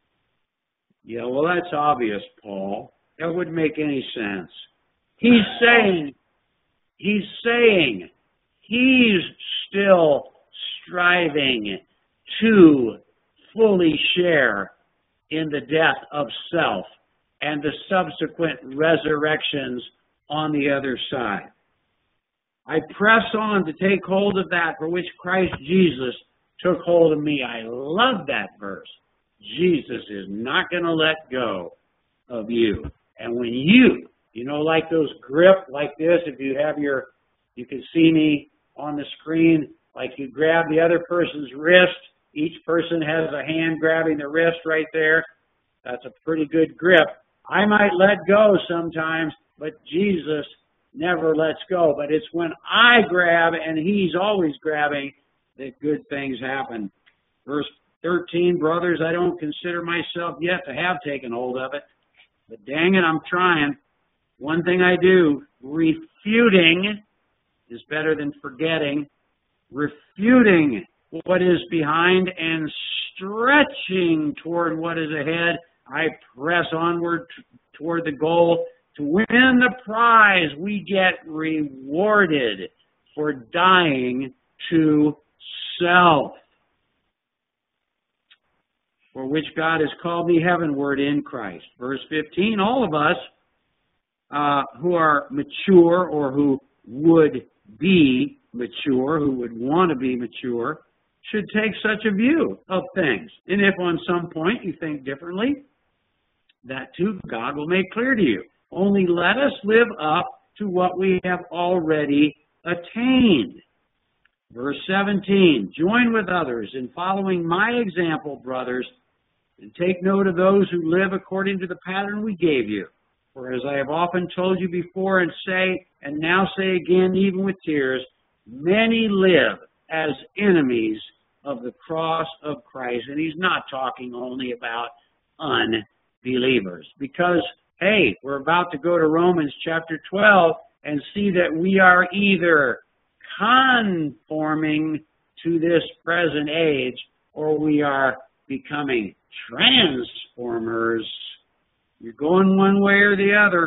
Yeah, well, that's obvious, Paul. That wouldn't make any sense. He's saying, he's saying, he's still striving to fully share in the death of self and the subsequent resurrections on the other side. I press on to take hold of that for which Christ Jesus took hold of me. I love that verse. Jesus is not going to let go of you. And when you, you know, like those grip like this, if you have your, you can see me on the screen, like you grab the other person's wrist. Each person has a hand grabbing the wrist right there. That's a pretty good grip. I might let go sometimes, but Jesus never lets go. But it's when I grab and He's always grabbing that good things happen. Verse thirteen, brothers, I don't consider myself yet to have taken hold of it, but dang it, I'm trying. One thing I do, refuting is better than forgetting. Refuting what is behind and stretching toward what is ahead, I press onward t- toward the goal to win the prize. We get rewarded for dying to self, for which God has called me heavenward in Christ. Verse fifteen, all of us uh, who are mature or who would be mature, who would want to be mature, should take such a view of things. And if on some point you think differently, that too God will make clear to you. Only let us live up to what we have already attained. Verse seventeen, join with others in following my example, brothers, and take note of those who live according to the pattern we gave you. For as I have often told you before and say, and now say again, even with tears, many live as enemies of the cross of Christ. And he's not talking only about unbelievers. Because, hey, we're about to go to Romans chapter twelve and see that we are either conforming to this present age or we are becoming transformers. You're going one way or the other.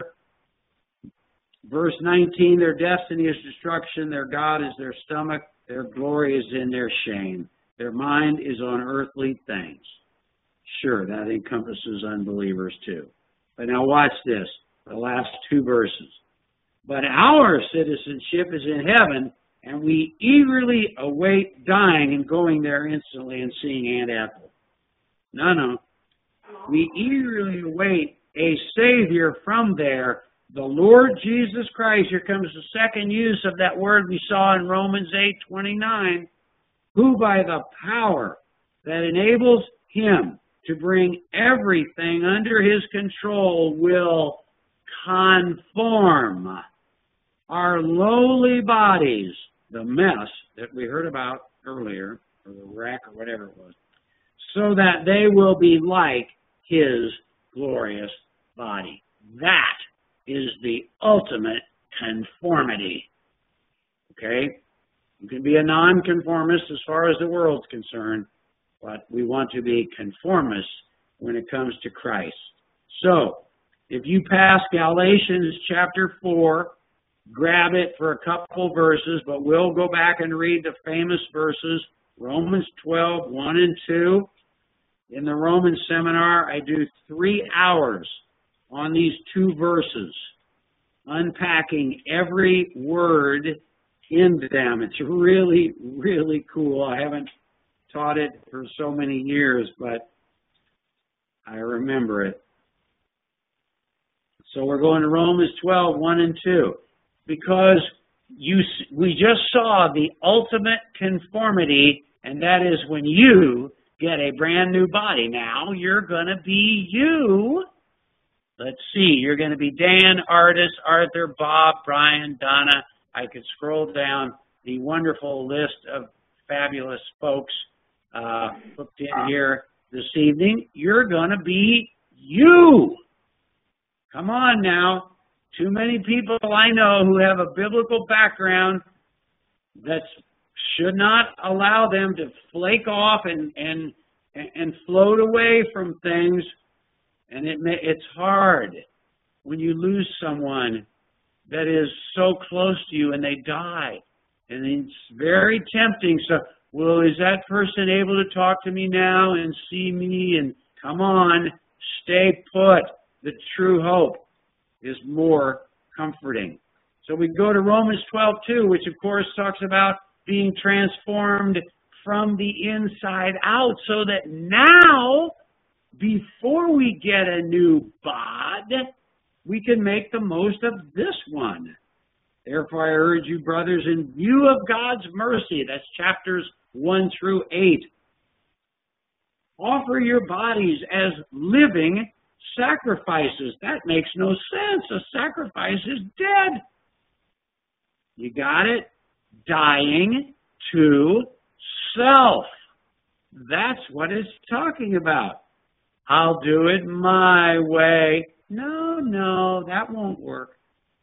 Verse nineteen, their destiny is destruction, their God is their stomach, their glory is in their shame. Their mind is on earthly things. Sure, that encompasses unbelievers too. But now watch this, the last two verses. But our citizenship is in heaven, and we eagerly await dying and going there instantly and seeing Aunt Ethel. No, no. We eagerly await a Savior from there, the Lord Jesus Christ. Here comes the second use of that word we saw in Romans eight twenty-nine, who by the power that enables Him to bring everything under His control will conform our lowly bodies, the mess that we heard about earlier, or the wreck or whatever it was, so that they will be like His glorious body. That is the ultimate conformity. Okay? You can be a nonconformist as far as the world's concerned, but we want to be conformists when it comes to Christ. So, if you pass Galatians chapter four, grab it for a couple verses, but we'll go back and read the famous verses, Romans twelve, one and two. In the Roman seminar, I do three hours on these two verses, unpacking every word in them. It's really, really cool. I haven't taught it for so many years, but I remember it. So we're going to Romans twelve, one and two. Because you, we just saw the ultimate conformity, and that is when you get a brand new body. Now you're going to be you. Let's see. You're going to be Dan, Artis, Arthur, Bob, Brian, Donna. I could scroll down the wonderful list of fabulous folks uh, hooked in here this evening. You're going to be you. Come on now. Too many people I know who have a biblical background that should not allow them to flake off and and and float away from things. And it may, it's hard when you lose someone that is so close to you and they die. And it's very tempting. So, well, is that person able to talk to me now and see me? And come on, stay put. The true hope is more comforting. So we go to Romans twelve two, which of course talks about being transformed from the inside out, so that now, before we get a new bod, we can make the most of this one. Therefore, I urge you, brothers, in view of God's mercy, that's chapters one through eight, offer your bodies as living sacrifices. That makes no sense. A sacrifice is dead. You got it? Dying to self. That's what it's talking about. I'll do it my way. No, no, that won't work.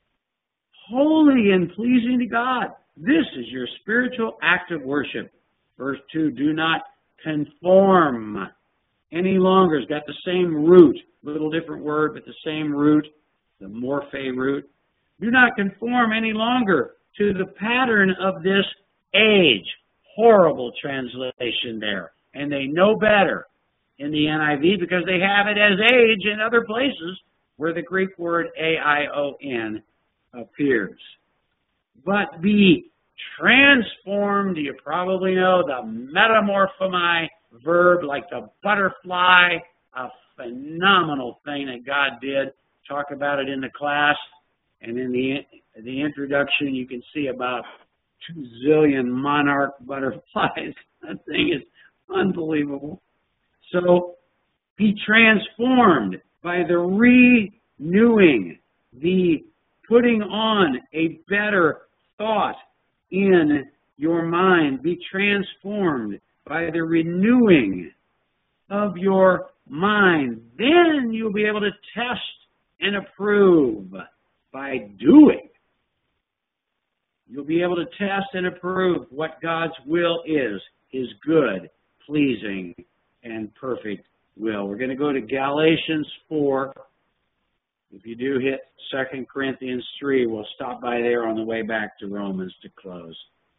Holy and pleasing to God. This is your spiritual act of worship. Verse two, do not conform any longer. It's got the same root. Little different word, but the same root, the morphe root. Do not conform any longer to the pattern of this age. Horrible translation there. And they know better in the N I V because they have it as age in other places where the Greek word A I O N appears. But be transformed. You probably know the metamorphomai verb, like the butterfly, a phenomenal thing that God did. Talk about it in the class. And in the, the introduction, you can see about two zillion monarch butterflies. That thing is unbelievable. So, be transformed by the renewing, the putting on a better thought in your mind. Be transformed by the renewing of your mind. Then you'll be able to test and approve by doing. You'll be able to test and approve what God's will is, His good, pleasing, and perfect will. We're going to go to Galatians four. If you do hit Second Corinthians three, we'll stop by there on the way back to Romans to close.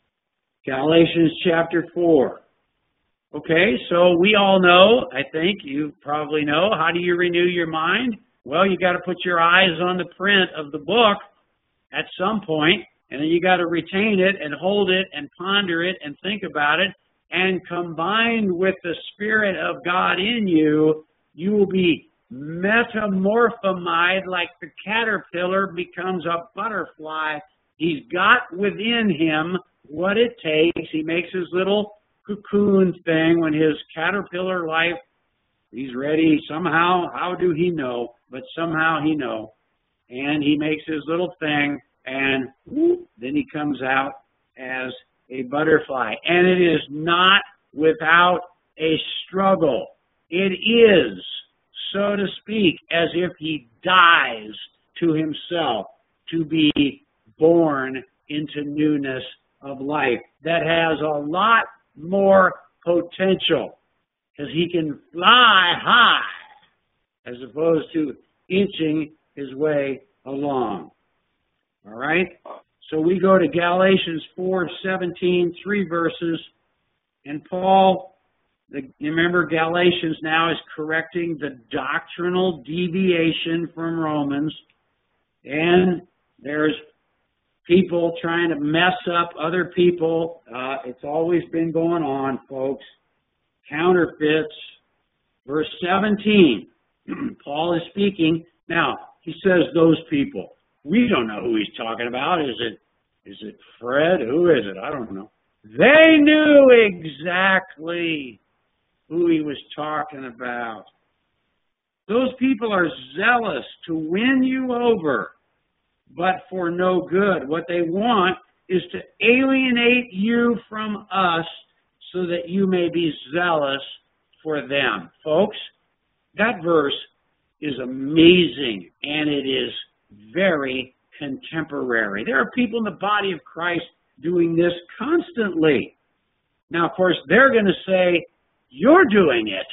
Galatians chapter four. Okay, so we all know, I think you probably know, how do you renew your mind? Well, you got to put your eyes on the print of the book at some point, and then you got to retain it and hold it and ponder it and think about it. And combined with the Spirit of God in you, you will be metamorphomized like the caterpillar becomes a butterfly. He's got within him what it takes. He makes his little cocoon thing when his caterpillar life, he's ready. Somehow, how do he know? But somehow he know. And he makes his little thing, and whoop, then he comes out as a butterfly. And it is not without a struggle. It is, so to speak, as if he dies to himself to be born into newness of life that has a lot more potential because he can fly high as opposed to inching his way along. All right? So we go to Galatians four seventeen, three verses, and Paul, the, remember Galatians now is correcting the doctrinal deviation from Romans, and there's people trying to mess up other people. Uh, it's always been going on, folks. Counterfeits. Verse seventeen, Paul is speaking. Now, he says those people. We don't know who he's talking about. Is it is it Fred? Who is it? I don't know. They knew exactly who he was talking about. Those people are zealous to win you over, but for no good. What they want is to alienate you from us so that you may be zealous for them. Folks, that verse is amazing, and it is very contemporary. There are people in the body of Christ doing this constantly. Now, of course, they're going to say, you're doing it.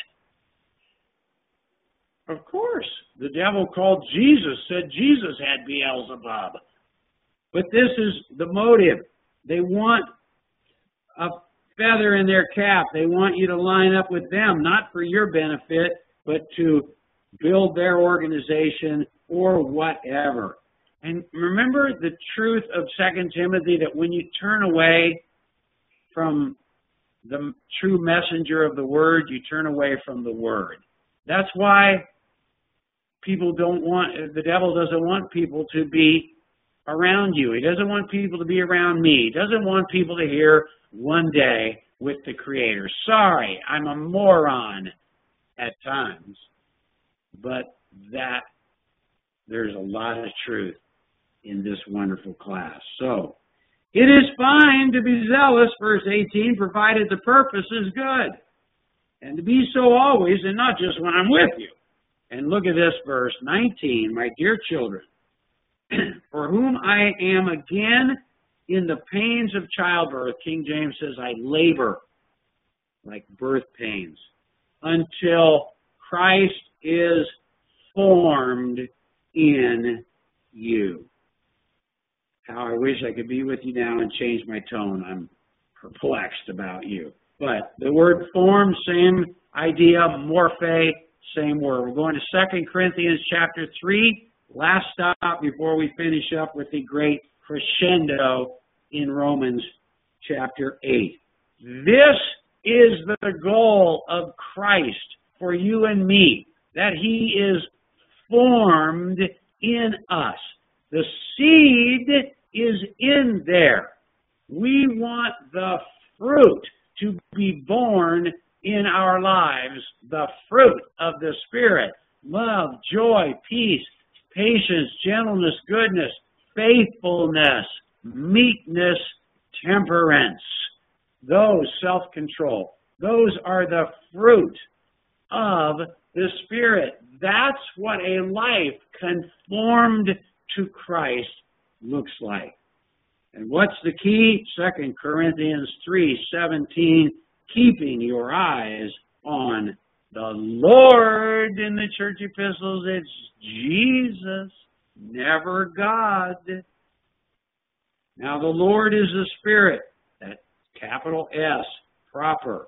Of course, the devil called Jesus, said Jesus had Beelzebub. But this is the motive. They want a feather in their cap. They want you to line up with them, not for your benefit, but to build their organization or whatever. And remember the truth of Second Timothy, that when you turn away from the true messenger of the Word, you turn away from the Word. That's why people don't want, the devil doesn't want people to be around you. He doesn't want people to be around me. He doesn't want people to hear one day with the Creator. Sorry, I'm a moron at times, but that there's a lot of truth in this wonderful class. So, it is fine to be zealous, verse eighteen, provided the purpose is good. And to be so always, and not just when I'm with you. And look at this verse nineteen, my dear children, for whom I am again in the pains of childbirth. King James says, I labor like birth pains until Christ is formed in you. How I wish I could be with you now and change my tone. I'm perplexed about you. But the word form, same idea, morphe, same word. We're going to Second Corinthians chapter three. Last stop before we finish up with the great crescendo in Romans chapter eight. This is the goal of Christ for you and me, that He is formed in us. The seed is in there. We want the fruit to be born in our lives, the fruit of the Spirit, love, joy, peace, patience, gentleness, goodness, faithfulness, meekness, temperance. Those, self-control, those are the fruit of the Spirit. That's what a life conformed to Christ looks like. And what's the key? Second Corinthians three seventeen, keeping your eyes on the Lord. In the church epistles, it's Jesus, never God. Now the Lord is the Spirit, that capital S, proper.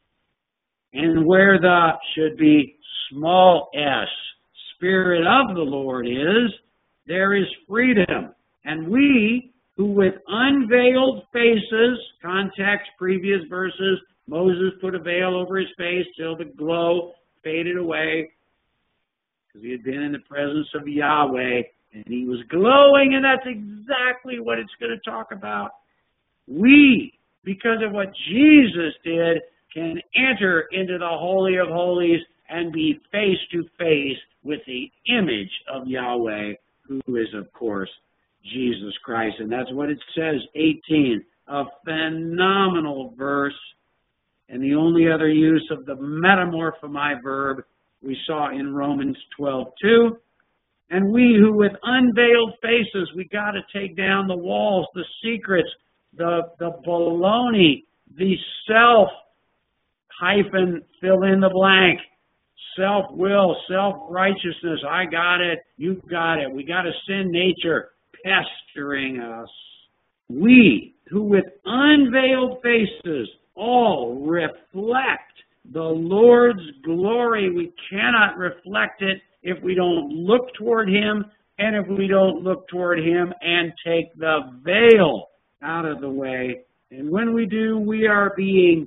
And where the should be small s, Spirit of the Lord is, there is freedom. And we, who with unveiled faces, context, previous verses, Moses put a veil over his face till the glow faded away, because he had been in the presence of Yahweh, and he was glowing, and that's exactly what it's going to talk about. We, because of what Jesus did, can enter into the Holy of Holies and be face to face with the image of Yahweh, who is, of course, Jesus Christ. And that's what it says, eighteen, a phenomenal verse. And the only other use of the metamorphomai verb we saw in Romans twelve two. And we who with unveiled faces, we got to take down the walls, the secrets, the, the baloney, the self hyphen, fill in the blank, self-will, self-righteousness. I got it. You got it. We got a sin nature pestering us. We, who with unveiled faces all reflect the Lord's glory. We cannot reflect it if we don't look toward Him, and if we don't look toward Him and take the veil out of the way. And when we do, we are being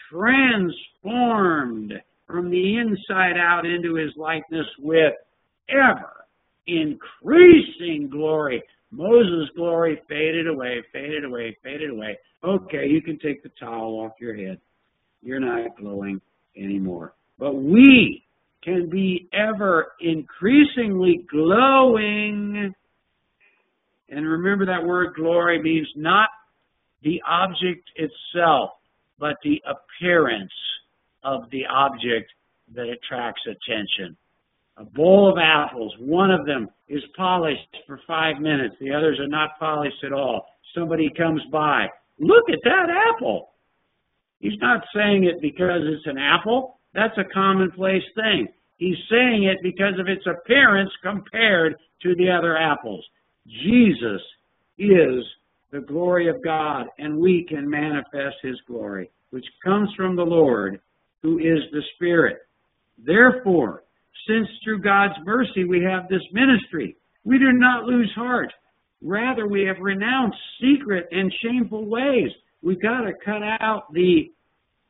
transformed from the inside out into His likeness with ever increasing glory. Moses' glory faded away, faded away, faded away. Okay, you can take the towel off your head. You're not glowing anymore. But we can be ever increasingly glowing. And remember, that word glory means not the object itself, but the appearance of the object that attracts attention. A bowl of apples, one of them is polished for five minutes. The others are not polished at all. Somebody comes by. Look at that apple. He's not saying it because it's an apple. That's a commonplace thing. He's saying it because of its appearance compared to the other apples. Jesus is the glory of God, and we can manifest His glory, which comes from the Lord, who is the Spirit. Therefore, since through God's mercy we have this ministry, we do not lose heart. Rather, we have renounced secret and shameful ways. We've got to cut out the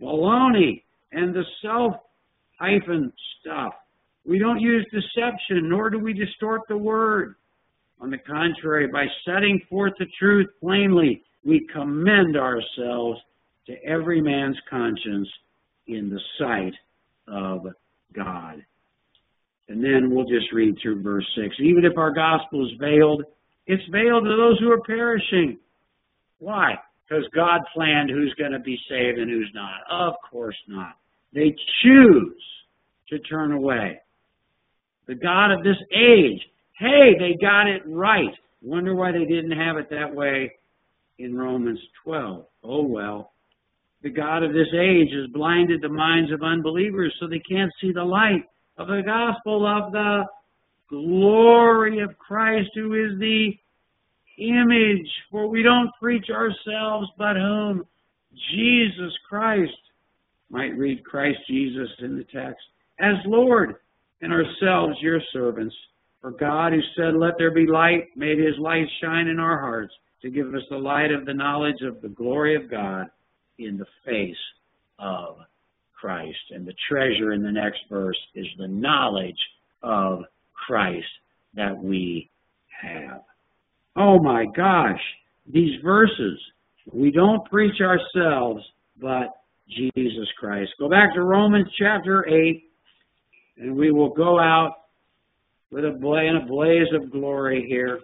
baloney and the self-hyphen stuff. We don't use deception, nor do we distort the word. On the contrary, by setting forth the truth plainly, we commend ourselves to every man's conscience in the sight of God. And then we'll just read through verse six. Even if our gospel is veiled, it's veiled to those who are perishing. Why? Because God planned who's going to be saved and who's not. Of course not. They choose to turn away. The God of this age, hey, they got it right. Wonder why they didn't have it that way in Romans twelve. Oh, well. The God of this age has blinded the minds of unbelievers so they can't see the light of the gospel of the glory of Christ, who is the image. For we don't preach ourselves, but whom? Jesus Christ. Might read Christ Jesus in the text. As Lord, and ourselves your servants. For God, who said, let there be light, made his light shine in our hearts to give us the light of the knowledge of the glory of God in the face of Christ. And the treasure in the next verse is the knowledge of Christ that we have. Oh my gosh, these verses, we don't preach ourselves, but Jesus Christ. Go back to Romans chapter eight, and we will go out with a blaze, a blaze of glory here.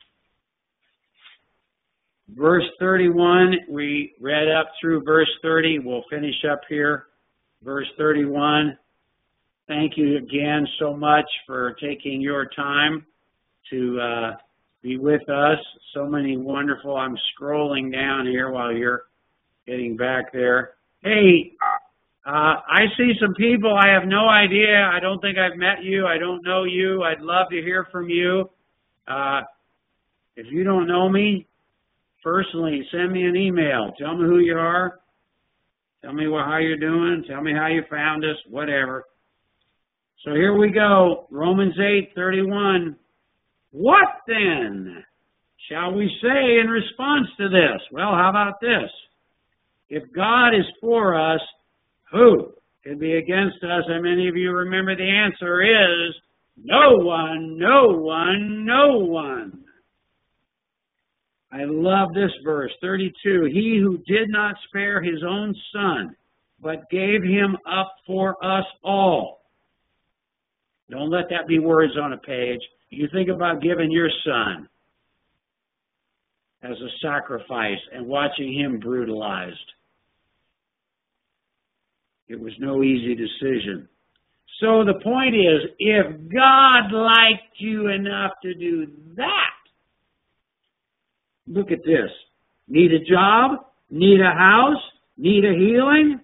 Verse thirty-one, we read up through verse thirty. We'll finish up here. Verse thirty-one. Thank you again so much for taking your time to uh, be with us. So many wonderful, I'm scrolling down here while you're getting back there. Hey, uh, I see some people. I have no idea. I don't think I've met you. I don't know you. I'd love to hear from you. Uh, if you don't know me personally, send me an email. Tell me who you are. Tell me what, how you're doing. Tell me how you found us, whatever. So here we go. Romans eight thirty-one. What then shall we say in response to this? Well, how about this? If God is for us, who can be against us? And many of you remember the answer is no one, no one, no one. I love this verse, thirty-two. He who did not spare his own son, but gave him up for us all. Don't let that be words on a page. You think about giving your son as a sacrifice and watching him brutalized. It was no easy decision. So the point is, if God liked you enough to do that, look at this. Need a job? Need a house? Need a healing?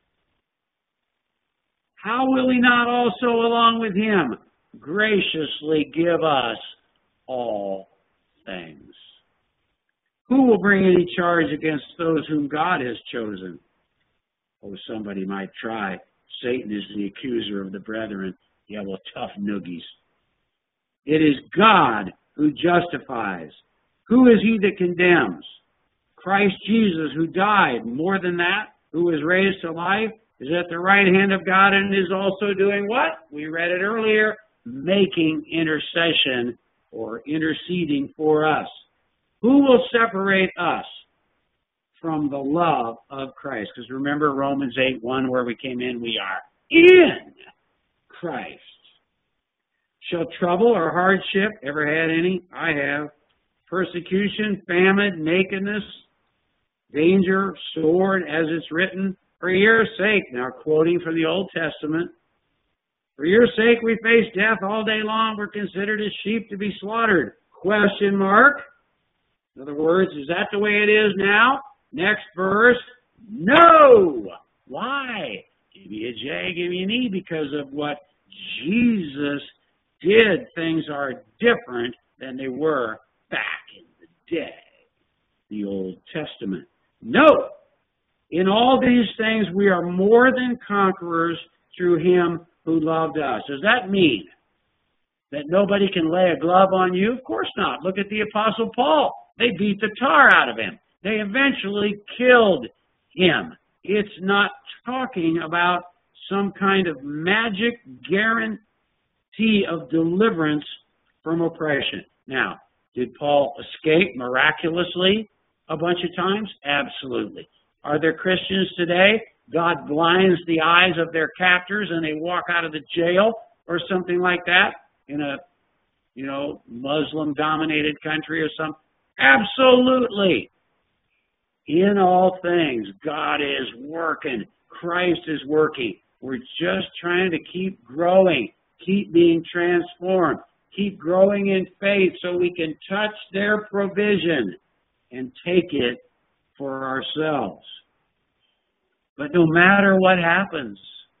How will he not also, along with him, graciously give us all things? Who will bring any charge against those whom God has chosen? Oh, somebody might try. Satan is the accuser of the brethren. Yeah, well, tough noogies. It is God who justifies. Who is he that condemns? Christ Jesus, who died. More than that, who was raised to life, is at the right hand of God and is also doing what? We read it earlier, making intercession or interceding for us. Who will separate us from the love of Christ? Because remember Romans eight one, where we came in, we are in Christ. Shall trouble or hardship, ever had any? I have. Persecution, famine, nakedness, danger, sword, as it's written, for your sake. Now quoting from the Old Testament. For your sake we face death all day long. We're considered as sheep to be slaughtered. Question mark. In other words, is that the way it is now? Next verse. No. Why? Give me a J, give me an E, because of what Jesus did. Things are different than they were back in the day. The Old Testament. No. In all these things we are more than conquerors through him who loved us. Does that mean that nobody can lay a glove on you? Of course not. Look at the Apostle Paul. They beat the tar out of him. They eventually killed him It's not talking about some kind of magic guarantee of deliverance from oppression. Now, did Paul escape miraculously a bunch of times? Absolutely. Are there Christians today? God blinds the eyes of their captors and they walk out of the jail or something like that in a, you know, Muslim-dominated country or something? Absolutely. In all things, God is working. Christ is working. We're just trying to keep growing, keep being transformed, keep growing in faith so we can touch their provision and take it for ourselves. But no matter what happens,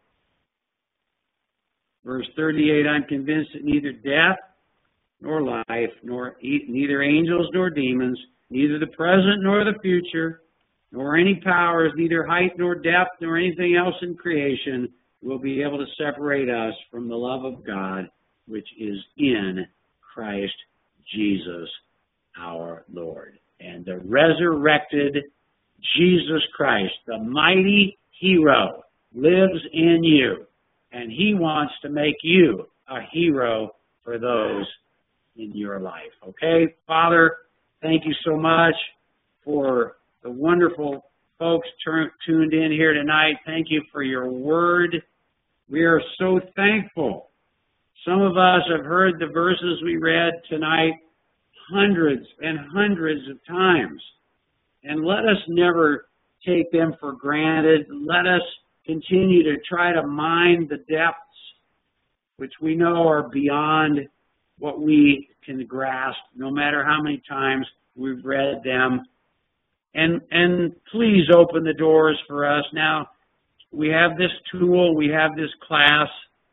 verse thirty-eight, I'm convinced that neither death nor life, nor neither angels nor demons, neither the present nor the future, nor any powers, neither height nor depth, nor anything else in creation will be able to separate us from the love of God, which is in Christ Jesus our Lord. And the resurrected Jesus Christ, the mighty hero, lives in you. And he wants to make you a hero for those in your life. Okay, Father, thank you so much for the wonderful folks tur- tuned in here tonight. Thank you for your word. We are so thankful. Some of us have heard the verses we read tonight hundreds and hundreds of times. And let us never take them for granted. Let us continue to try to mine the depths, which we know are beyond what we can grasp, no matter how many times we've read them. And and please open the doors for us. Now, we have this tool, we have this class.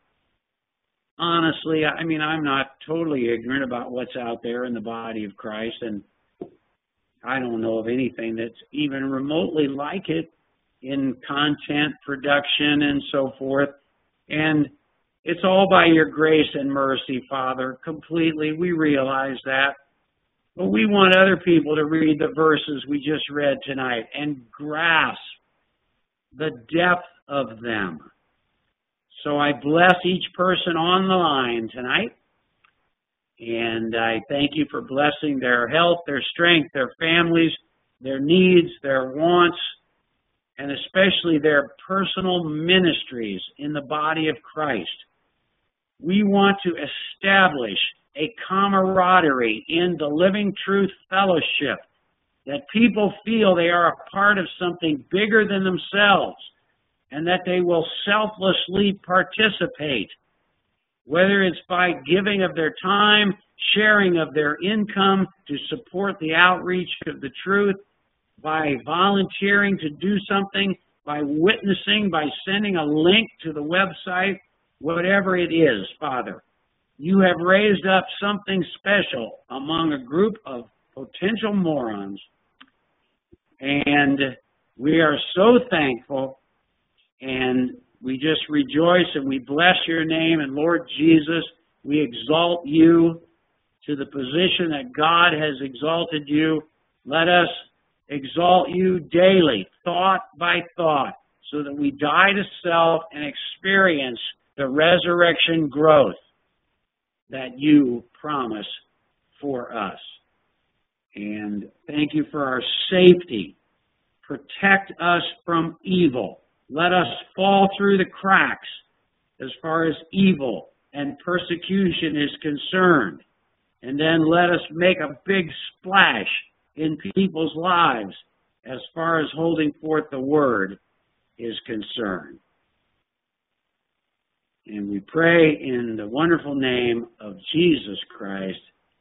Honestly, I mean, I'm not totally ignorant about what's out there in the body of Christ, and I don't know of anything that's even remotely like it in content production and so forth. And it's all by your grace and mercy, Father, completely. We realize that. But we want other people to read the verses we just read tonight and grasp the depth of them. So I bless each person on the line tonight. And I thank you for blessing their health, their strength, their families, their needs, their wants, and especially their personal ministries in the body of Christ. We want to establish a camaraderie in the Living Truth Fellowship, that people feel they are a part of something bigger than themselves, and that they will selflessly participate, whether it's by giving of their time, sharing of their income to support the outreach of the truth, by volunteering to do something, by witnessing, by sending a link to the website, whatever it is, Father. You have raised up something special among a group of potential morons, and we are so thankful, and we just rejoice and we bless your name. And Lord Jesus, we exalt you to the position that God has exalted you. Let us exalt you daily, thought by thought, so that we die to self and experience the resurrection growth that you promise for us. And thank you for our safety. Protect us from evil. Let us fall through the cracks as far as evil and persecution is concerned. And then let us make a big splash in people's lives as far as holding forth the word is concerned. And we pray in the wonderful name of Jesus Christ.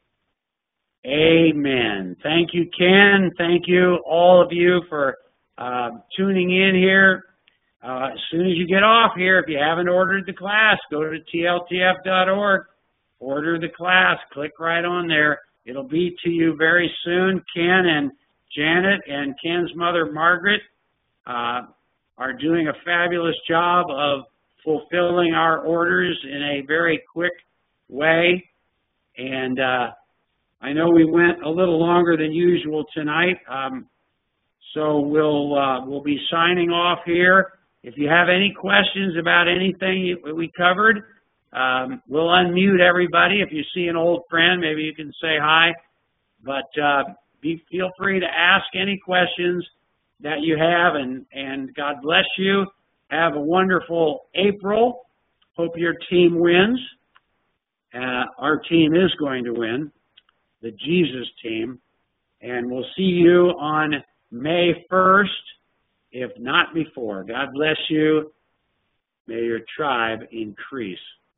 Amen. Thank you, Ken. Thank you, all of you, for uh, tuning in here. Uh, as soon as you get off here, if you haven't ordered the class, go to T L T F dot org, order the class, click right on there. It'll be to you very soon. Ken and Janet and Ken's mother, Margaret, uh, are doing a fabulous job of fulfilling our orders in a very quick way. And uh, I know we went a little longer than usual tonight. Um, So we'll uh, we'll be signing off here. If you have any questions about anything we covered, um, we'll unmute everybody. If you see an old friend, maybe you can say hi. But uh, be, feel free to ask any questions that you have, and, and God bless you. Have a wonderful April. Hope your team wins. Uh, our team is going to win, the Jesus team. And we'll see you on May first, if not before. God bless you. May your tribe increase.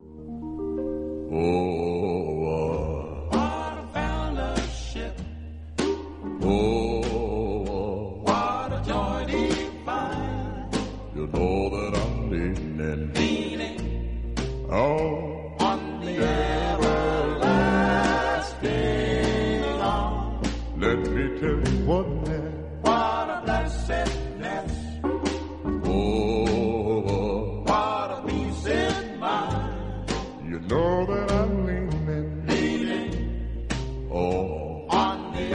Oh, what a fellowship. Oh, what a joy divine. You know that I'm leaning, leaning oh, on the everlasting arm. Let me tell you what, man. What a blessedness. Oh, what a peace in mind. You know that I'm leaning, leaning, oh, on the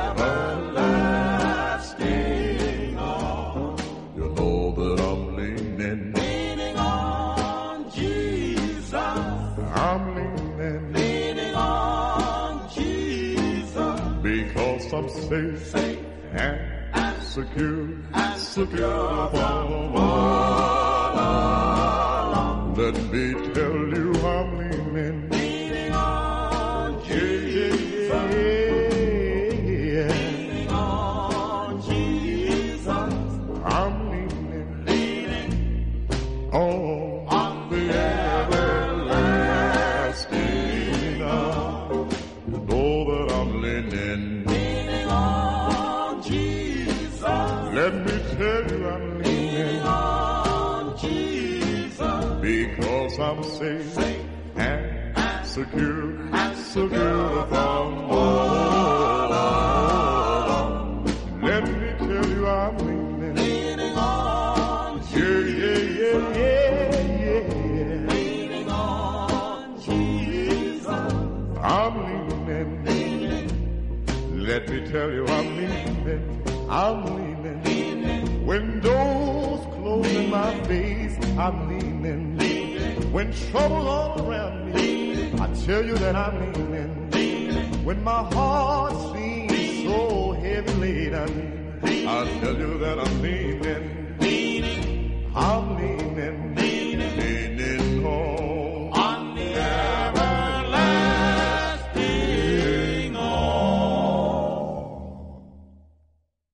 everlasting arm. You know that I'm leaning, leaning on Jesus. I'm leaning, leaning on Jesus. Because I'm safe, safe and, and secure, and secure from all along. Let me tell you I'm leaning, leaning on Jesus. Yeah, yeah. Leaning on Jesus. I'm leaning, leaning on, on the everlasting arm. You know that I'm leaning, leaning on Jesus. Let me tell you I'm leaning on Jesus. Because I'm safe, safe and, and secure, and secure from all along. Let me tell you I'm leaning, leaning on Jesus. Yeah, yeah, yeah, yeah, yeah. Leaning on Jesus. I'm leaning, leaning. Let me tell you I'm leaning, I'm leaning, leaning. When doors close in my face, I'm leaning, leaning. When trouble all around me, leaning. I tell you that I'm leaning, leaning. When my heart seems so heavy laden, I tell you that I'm leaning, leaning. I'm leaning, leaning.